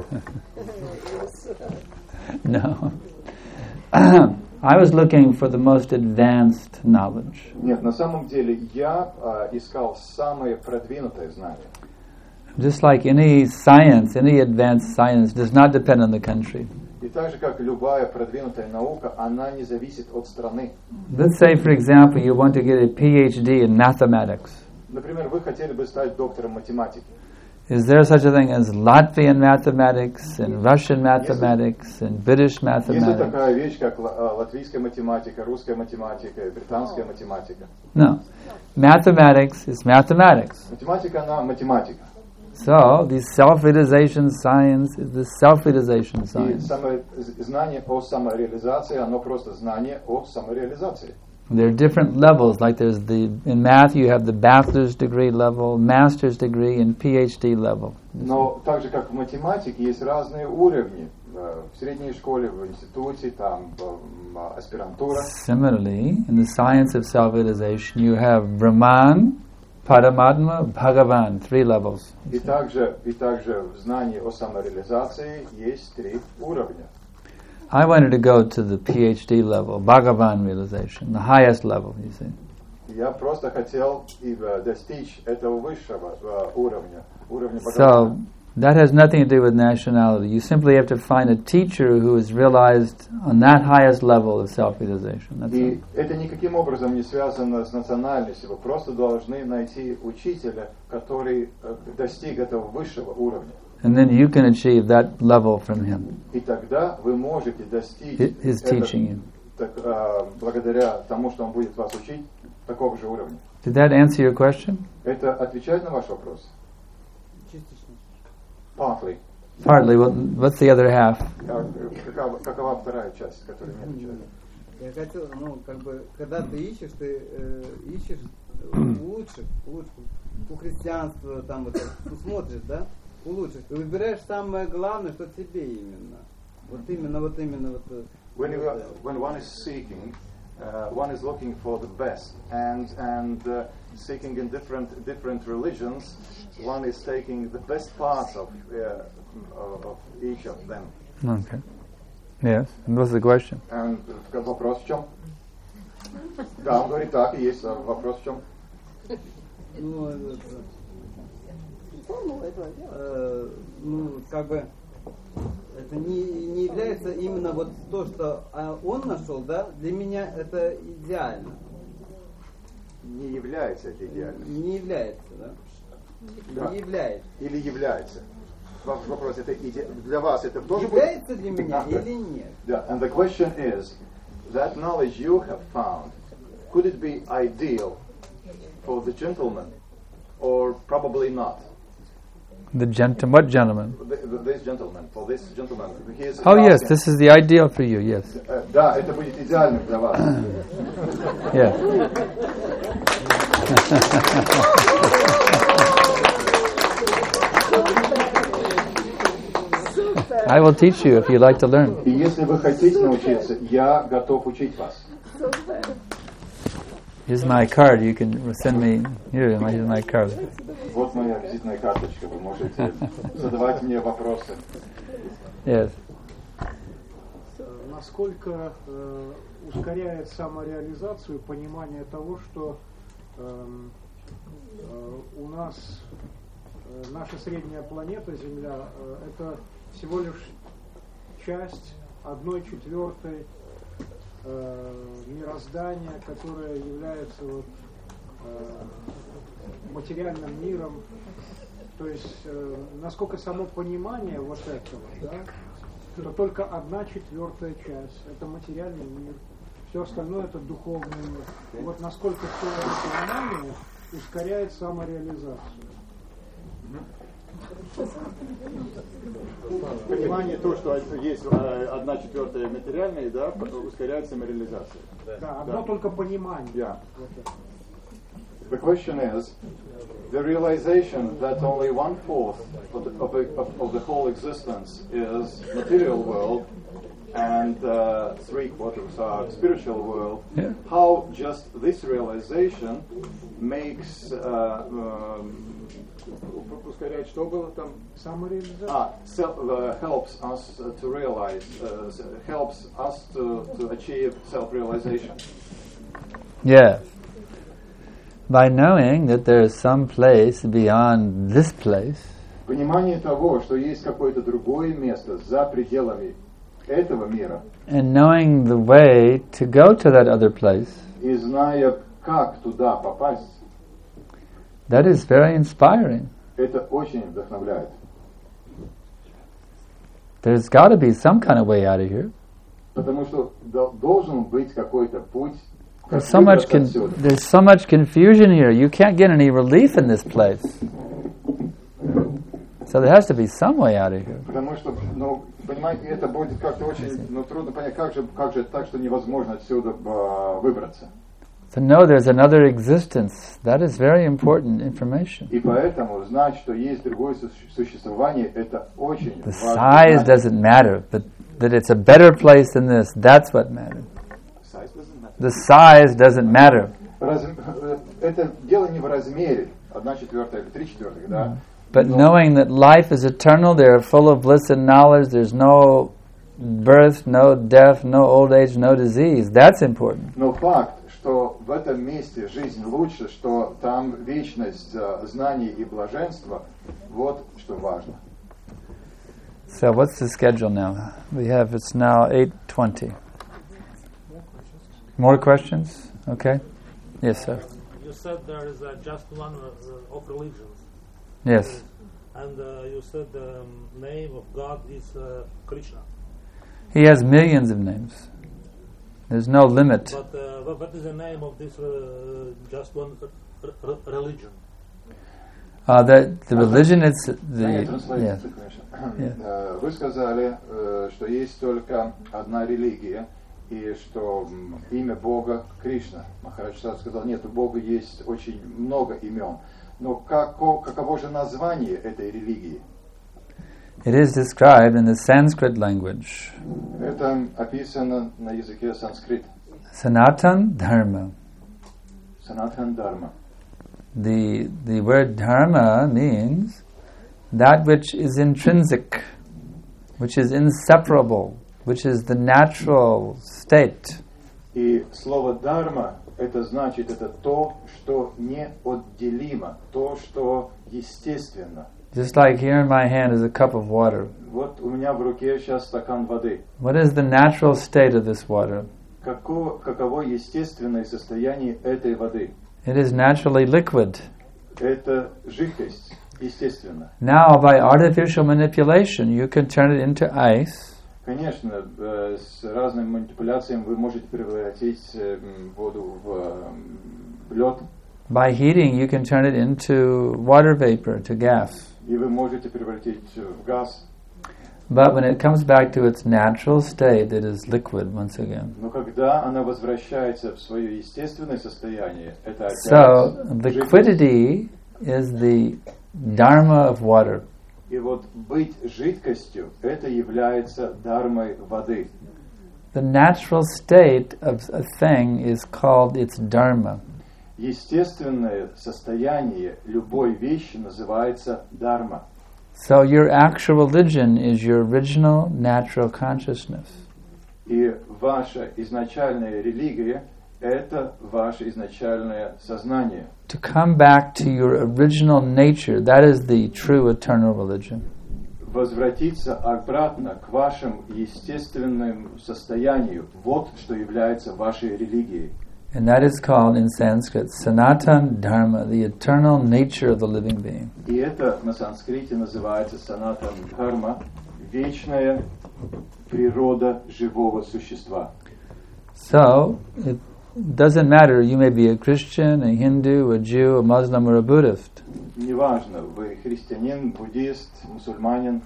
No. I was looking for the most advanced knowledge. Нет, на самом деле я искал самые продвинутые знания. Just like any science, any advanced science does not depend on the country. И так же, как любая продвинутая наука, она не зависит от страны. Let's say, for example, you want to get a PhD in mathematics. Например, вы хотели бы стать доктором математики. Is there such a thing as Latvian mathematics and Russian mathematics and British Есть ли mathematics? такая вещь, как латвийская математика, русская математика, британская математика? No. Mathematics is mathematics. Математика, она математика. So, the self-realization science is the self-realization И science. знание о самореализации, оно просто знание о самореализации. There are different levels, like in math you have the bachelor's degree level, master's degree, and PhD level. Но так же, как в математике, есть разные уровни. В средней школе, в институте, там, аспирантура. Similarly, in the science of self-realization you have Brahman, Paramatma, Bhagavan, 3 levels. И также в знании о самореализации есть 3 уровня. I wanted to go to the PhD level, Bhagavan realization, the highest level, you see. Я просто хотел достичь этого высшего уровня Бхагавана. So, that has nothing to do with nationality. You simply have to find a teacher who is realized on that highest level of self-realization. That's И all. это никаким образом не связано с национальностью. Вы просто должны найти учителя, который достиг этого высшего уровня. And then you can achieve that level from him, И тогда вы можете достичь his teaching you. благодаря тому, что он будет вас учить. такого же уровня. Did that answer your question? Это отвечает на ваш вопрос? Частично. Partly. Partly. What's the other half? Какова вторая часть, которая не отвечает? Я хотел, когда ты ищешь улучшить у христианства, там вот смотришь, да, улучшить. Ты выбираешь самое главное, что тебе именно. Вот именно. When one is seeking, one is looking for the best, and seeking in different religions, one is taking the best parts of each of them. Okay. Yes. And what's the question? And вопрос в чем? Да, он говорит так, и есть вопрос в чем? Это не является именно вот то, что он нашел, да? Для меня это идеально. Не является это идеально. Не является, да? Да. Не является. Или является. Вопрос, это для вас это тоже является для меня или нет? Yeah, and the question is, that knowledge you have found, could it be ideal for the gentleman, or probably not? What gentleman? This gentleman, for this gentleman. Oh yes, this is the ideal for you, yes. Да, это будет идеально для вас. Yeah. I will teach you if you like to learn. И если вы хотите научиться, я готов учить вас. Here's my card. You can send me. Here's my card. Вот моя визитная карточка. Вы можете задавать мне вопросы. Yes. Насколько ускоряет самореализацию понимание того, что у нас наша средняя планета Земля это всего лишь часть 1/4 мироздания, которое является материальным миром. То есть насколько само понимание вот этого, да, это только 1/4 часть, это материальный мир, все остальное это духовный мир. И вот насколько все это понимание ускоряет самореализацию. Понимание то, что есть 1/4 материальной, да, ускоряет самореализацию. Да, одно только понимание. Yeah. The question is, the realization that only 1/4 of the whole existence is material world and 3/4 are spiritual world. Yeah. How just this realization makes ускоряет, что было там? Helps us to realize, helps us to achieve self-realization. Yeah. By knowing that there is some place beyond this place. Понимание того, что есть какое-то другое место за пределами этого мира. And knowing the way to go to that other place. И зная, как туда попасть. That is very inspiring. Это очень вдохновляет. There's got to be some kind of way out of here. Потому что должен быть какой-то путь. There's so much confusion here. You can't get any relief in this place. So there has to be some way out of here. Потому что, понимаете, это будет как-то очень, трудно понять, как же так, что невозможно отсюда выбраться. To know there's another existence, that is very important information. И поэтому знать, что есть другое существование, это очень важно. The size doesn't matter, but that it's a better place than this, that's what matters. Size doesn't matter. The size doesn't matter. Это дело не в размере, 1/4 или 3/4, да. But knowing that life is eternal, they are full of bliss and knowledge, there's no birth, no death, no old age, no disease, that's important. Но факт, что в этом месте жизнь лучше, что там вечность знаний и блаженства, вот что важно. So what's the schedule now? It's now 8:20. More questions? Okay. Yes, sir. You said there is just one of religions. Yes. And you said the name of God is Krishna. He has millions of names. There's no limit. But what is the name of this just one religion? The religion is Yes. Вы сказали, что есть только одна религия, и что имя Бога Кришна. Махарадж сказал, нет, у Бога есть очень много имен. Но каково же название этой религии? It is described in the Sanskrit language. Это описано на языке санскрит. Sanatan Dharma. Sanatan Dharma. The word dharma means that which is intrinsic, which is inseparable, which is the natural state. И слово «дарма» это значит, это то, что неотделимо, то, что естественно. Just like here in my hand is a cup of water. Вот у меня в руке сейчас стакан воды. What is the natural state of this water? Каково естественное состояние этой воды? It is naturally liquid. Это жидкость, естественно. Now, by artificial manipulation, you can turn it into ice. Конечно, с разными манипуляциями вы можете превратить воду в лед. By heating, you can turn it into water vapor, to gas. И вы можете превратить в газ. But when it comes back to its natural state, it is liquid once again. Но когда она возвращается в свое естественное состояние, это опять So, liquidity is the dharma of water. И вот быть жидкостью, это является дharмой воды. The natural state of a thing is called its dharma. Естественное состояние любой вещи называется дharma. So your actual religion is your original natural consciousness. И ваша изначальная религия – это ваше изначальное сознание. To come back to your original nature, that is the true eternal religion. Возвратиться обратно к вашему естественному состоянию – вот что является вашей религией. And that is called in Sanskrit Sanatan Dharma, the eternal nature of the living being. И это на санскрите называется Санатан Дхарма, вечная природа живого существа. So, it doesn't matter, you may be a Christian, a Hindu, a Jew, a Muslim, or a Buddhist. Неважно, вы христианин, буддист, мусульманин.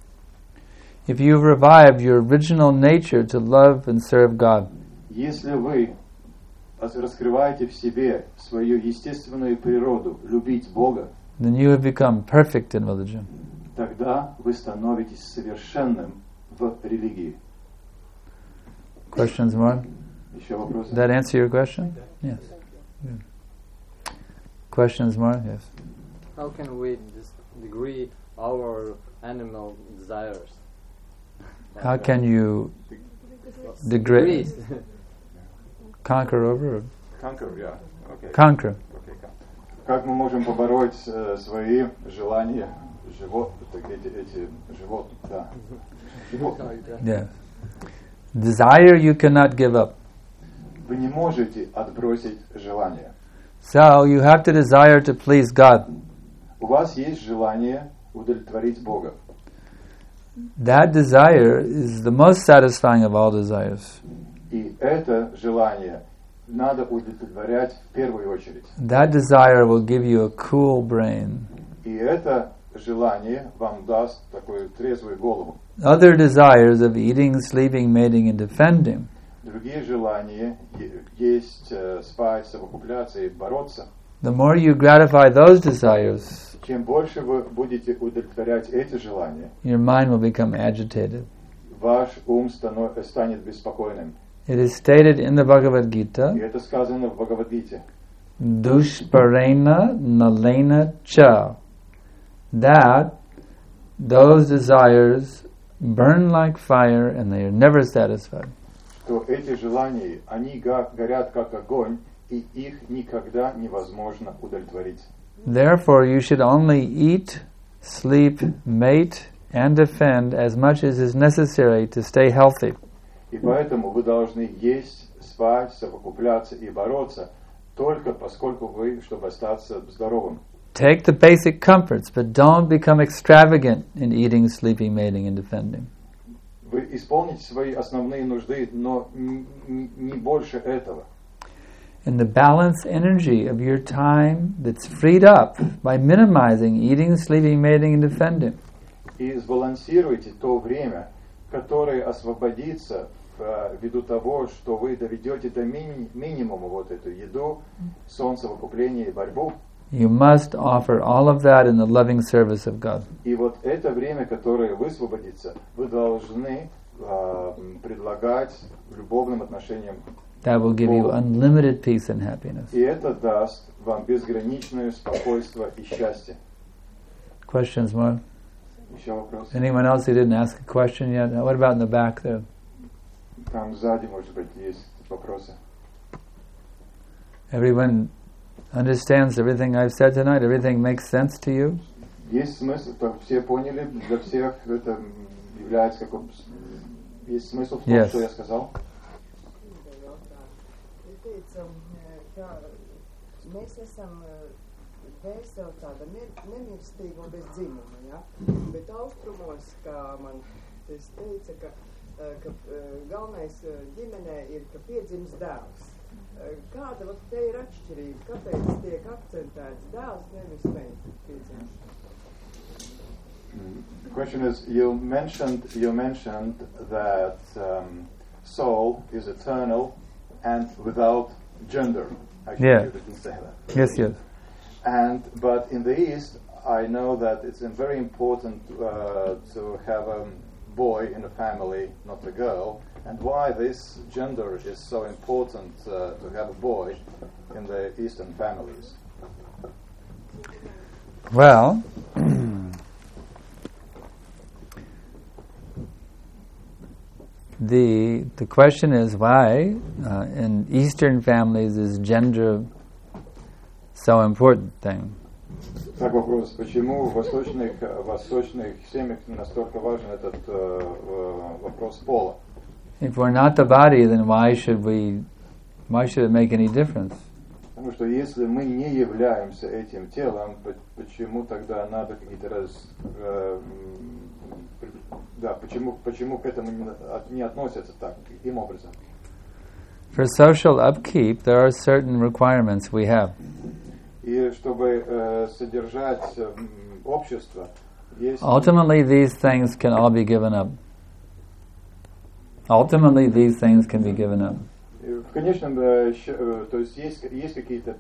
If you've revived your original nature to love and serve God, Если вы раскрываете в себе свою естественную природу, любить Бога, then you have become perfect in religion. тогда вы становитесь совершенным в религии. Questions more? Еще вопросы? Did that answer your question? Yes. Good. Questions more? Yes. How can we degree our animal desires? How can you degrade, conquer over? Conquer, yeah. Okay. Conquer. Okay. Как мы можем побороть свои желания животных? Yeah. Desire you cannot give up. Вы не можете отбросить желание. So you have to desire to please God. У вас есть желание удовлетворить Бога. That desire is the most satisfying of all desires. И это желание надо удовлетворять в первую очередь. That desire will give you a cool brain. И это желание вам даст такую трезвую голову. Other desires of eating, sleeping, mating, and defending Другие желания есть спать, совокупляться и бороться. the more you gratify those desires, Чем больше вы будете удовлетворять эти желания, your mind will become agitated. ваш ум станет беспокойным. It is stated in the Bhagavad И Gita, это сказано в Бхагавад-гите. Dushparena nalena cha, that those desires burn like fire and they are never satisfied. Что эти желания, они горят как огонь, и их никогда невозможно удовлетворить. Therefore, you should only eat, sleep, mate, and defend as much as is necessary to stay healthy. И поэтому вы должны есть, спать, совокупляться и бороться, только поскольку вы, чтобы остаться здоровым. Take the basic comforts, but don't become extravagant in eating, sleeping, mating, and defending. Вы исполните свои основные нужды, но не больше этого. And the balance energy of your time that's freed up by minimizing eating, sleeping, mating, and defending. И сбалансируйте то время, которое освободится ввиду того, что вы доведете до минимума вот эту еду, солнцевыкупление и борьбу. You must offer all of that in the loving service of God. И вот это время, которое высвободится, вы должны предлагать любовным отношениям. That will give you unlimited peace and happiness. И это даст вам безграничное спокойствие и счастье. Questions more? Еще вопрос? Anyone else who didn't ask a question yet? What about in the back there? Там сзади, может быть, есть вопросы. Everyone understands everything I've said tonight? Everything makes sense to you? Есть смысл, все поняли, для всех это является есть смысл в том, что я сказал? Mēs esam veseli tāda nemirstīga un bez dzimuma, ja? Bet austrumos, kā man es teica, ka galvenais ģimenē ir, ka piedzims dēls. Kāda te ir atšķirība? Kāpēc tiek akcentēts dēls, nevis meita piedzimšana? The question is, you mentioned that soul is eternal and without gender. Actually, Yeah. you didn't say that. Yes. But in the East, I know that it's very important to have a boy in a family, not a girl. And why this gender is so important to have a boy in the Eastern families? Well, the question is why in Eastern families is gender so important thing? Так вопрос, почему в восточных семьях настолько важен этот вопрос пола? If we're not the body, then why should it make any difference? Потому что если мы не являемся этим телом, почему тогда надо какие-то почему к этому не относятся таким образом? For social upkeep, there are certain requirements we have. И чтобы содержать общество, есть... Ultimately, these things can all be given up. Ultimately, these things can be given up. В конечном, то есть есть какие-то...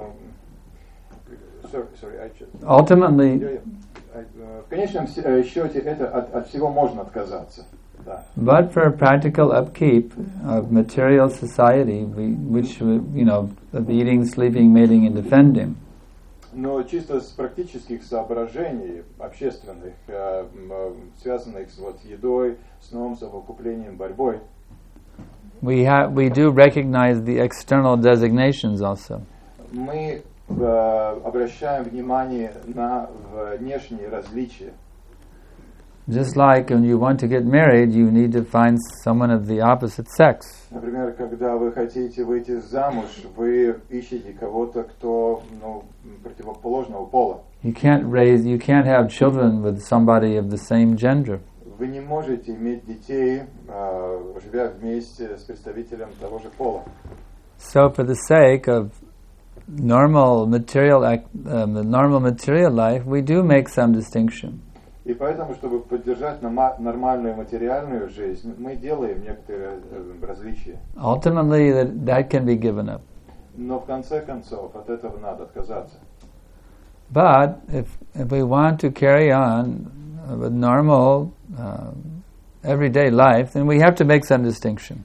Ultimately, в конечном счете это от всего можно отказаться. Да. But for practical upkeep of material society, of eating, sleeping, mating, and defending. Но чисто с практических соображений общественных, связанных с едой, сном, совокуплением, борьбой, we do recognize the external designations also. Мы обращаем внимание на внешние различия. Just like when you want to get married, you need to find someone of the opposite sex. Например, когда вы хотите выйти замуж, вы ищете кого-то, кто противоположного пола. You can't have children with somebody of the same gender. Вы не можете иметь детей, живя вместе с представителем того же пола. So, for the sake of normal material life, we do make some distinction. И поэтому, чтобы поддержать нормальную материальную жизнь, мы делаем некоторые различия. Ultimately, that can be given up. Но в конце концов от этого надо отказаться. But if we want to carry on with normal everyday life, then we have to make some distinction.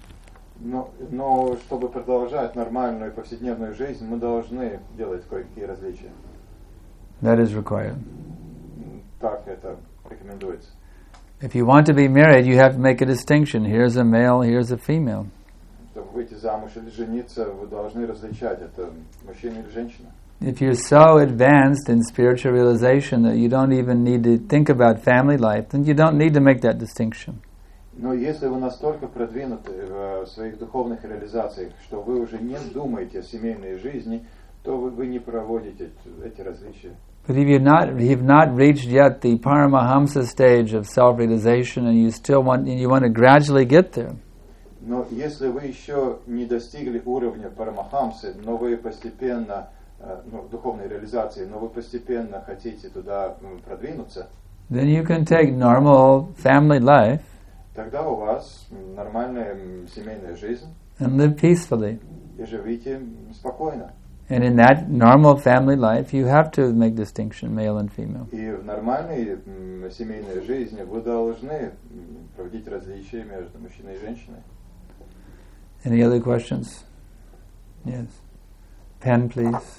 Но чтобы продолжать нормальную повседневную жизнь, мы должны делать кое-какие различия. That is required. Так это рекомендуется. If you want to be married, you have to make a distinction. Here's a male, here's a female. Чтобы выйти замуж или жениться, вы должны различать, это мужчина или женщина. If you're so advanced in spiritual realization that you don't even need to think about family life, then you don't need to make that distinction. Но если вы настолько продвинуты в своих духовных реализациях, что вы уже не думаете о семейной жизни, то вы не проводите эти различия. But if you've not reached yet the Paramahamsa stage of self-realization, and you want to gradually get there. Но если вы еще не достигли уровня Парамахамсы, но вы постепенно, духовной реализации, но вы постепенно хотите туда продвинуться, then you can take normal family life, тогда у вас нормальная семейная жизнь, and live peacefully. И живите спокойно. And in that normal family life, you have to make distinction, male and female. И в нормальной семейной жизни вы должны проводить различия между мужчиной и женщиной. Any other questions? Yes. Pen, please.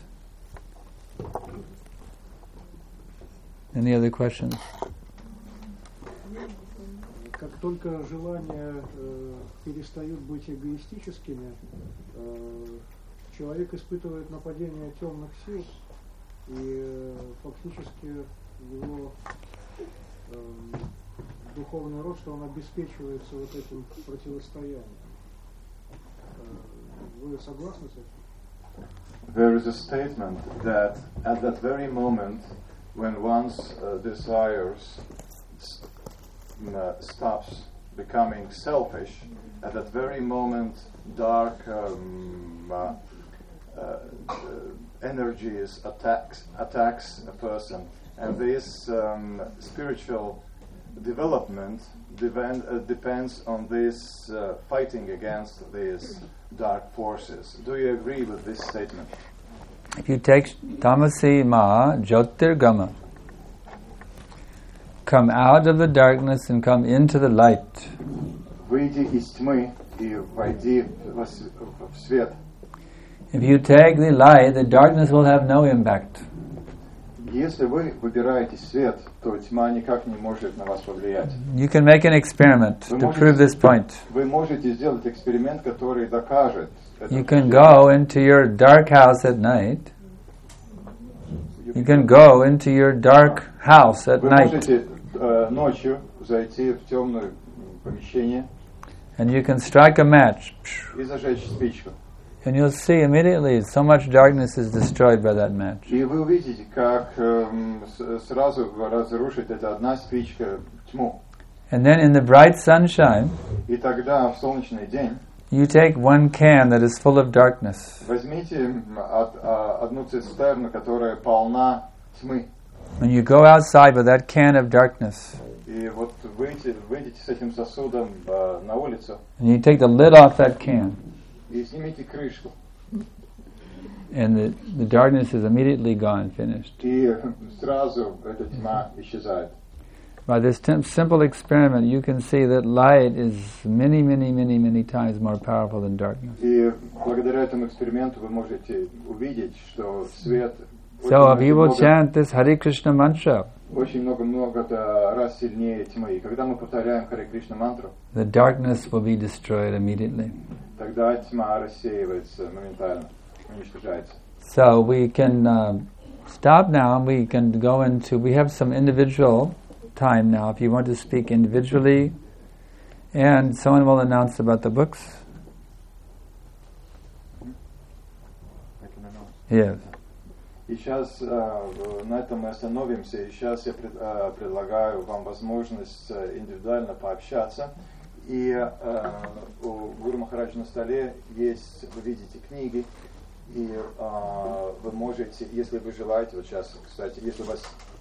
Any other questions? Как только желания перестают быть эгоистическими, человек испытывает нападение темных сил, и фактически его духовный рост, он обеспечивается вот этим противостоянием. Вы согласны с этим? There is a statement that at that very moment when one's desires stops becoming selfish, at that very moment dark energies attacks a person, and this spiritual development depends on this fighting against these dark forces. Do you agree with this statement? If you take Tamasi Ma Jyotirgama, come out of the darkness and come into the light. Выйди из тьмы и войди в свет. If you take the light, the darkness will have no impact. Если вы выбираете свет, то тьма никак не может на вас повлиять. You can make an experiment to prove this point. Вы можете сделать эксперимент, который докажет. You can go into your dark house at night. You can go into your dark house at night. Вы можете ночью зайти в темное помещение. And you can strike a match. И зажечь спичку. And you'll see immediately so much darkness is destroyed by that match. И вы увидите, как сразу разрушит эта одна спичка тьму. And then in the bright sunshine, И тогда в солнечный день you take one can that is full of darkness. возьмите одну цистерну, которая полна тьмы. When you go outside with that can of darkness, И вот выйдите с этим сосудом на улицу. and you take the lid off that can, И снимите крышку. and the darkness is immediately gone, finished. И сразу эта тьма исчезает. By this simple experiment, you can see that light is many, many, many, many times more powerful than darkness. И благодаря этому эксперименту вы можете увидеть, что свет So if you will chant this Hare Krishna mantra, очень много раз сильнее тьмы. И когда мы повторяем Харе Кришна мантру, the darkness will be destroyed immediately. тогда тьма рассеивается моментально, уничтожается. So we can stop now, and we can go into, we have some individual time now if you want to speak individually, and someone will announce about the books. I can announce. Yes. И сейчас на этом мы остановимся. И сейчас я предлагаю вам возможность индивидуально пообщаться. И у Гуру Махараджа на столе есть, вы видите, книги. И вы можете, если вы желаете, вот сейчас, кстати, если у вас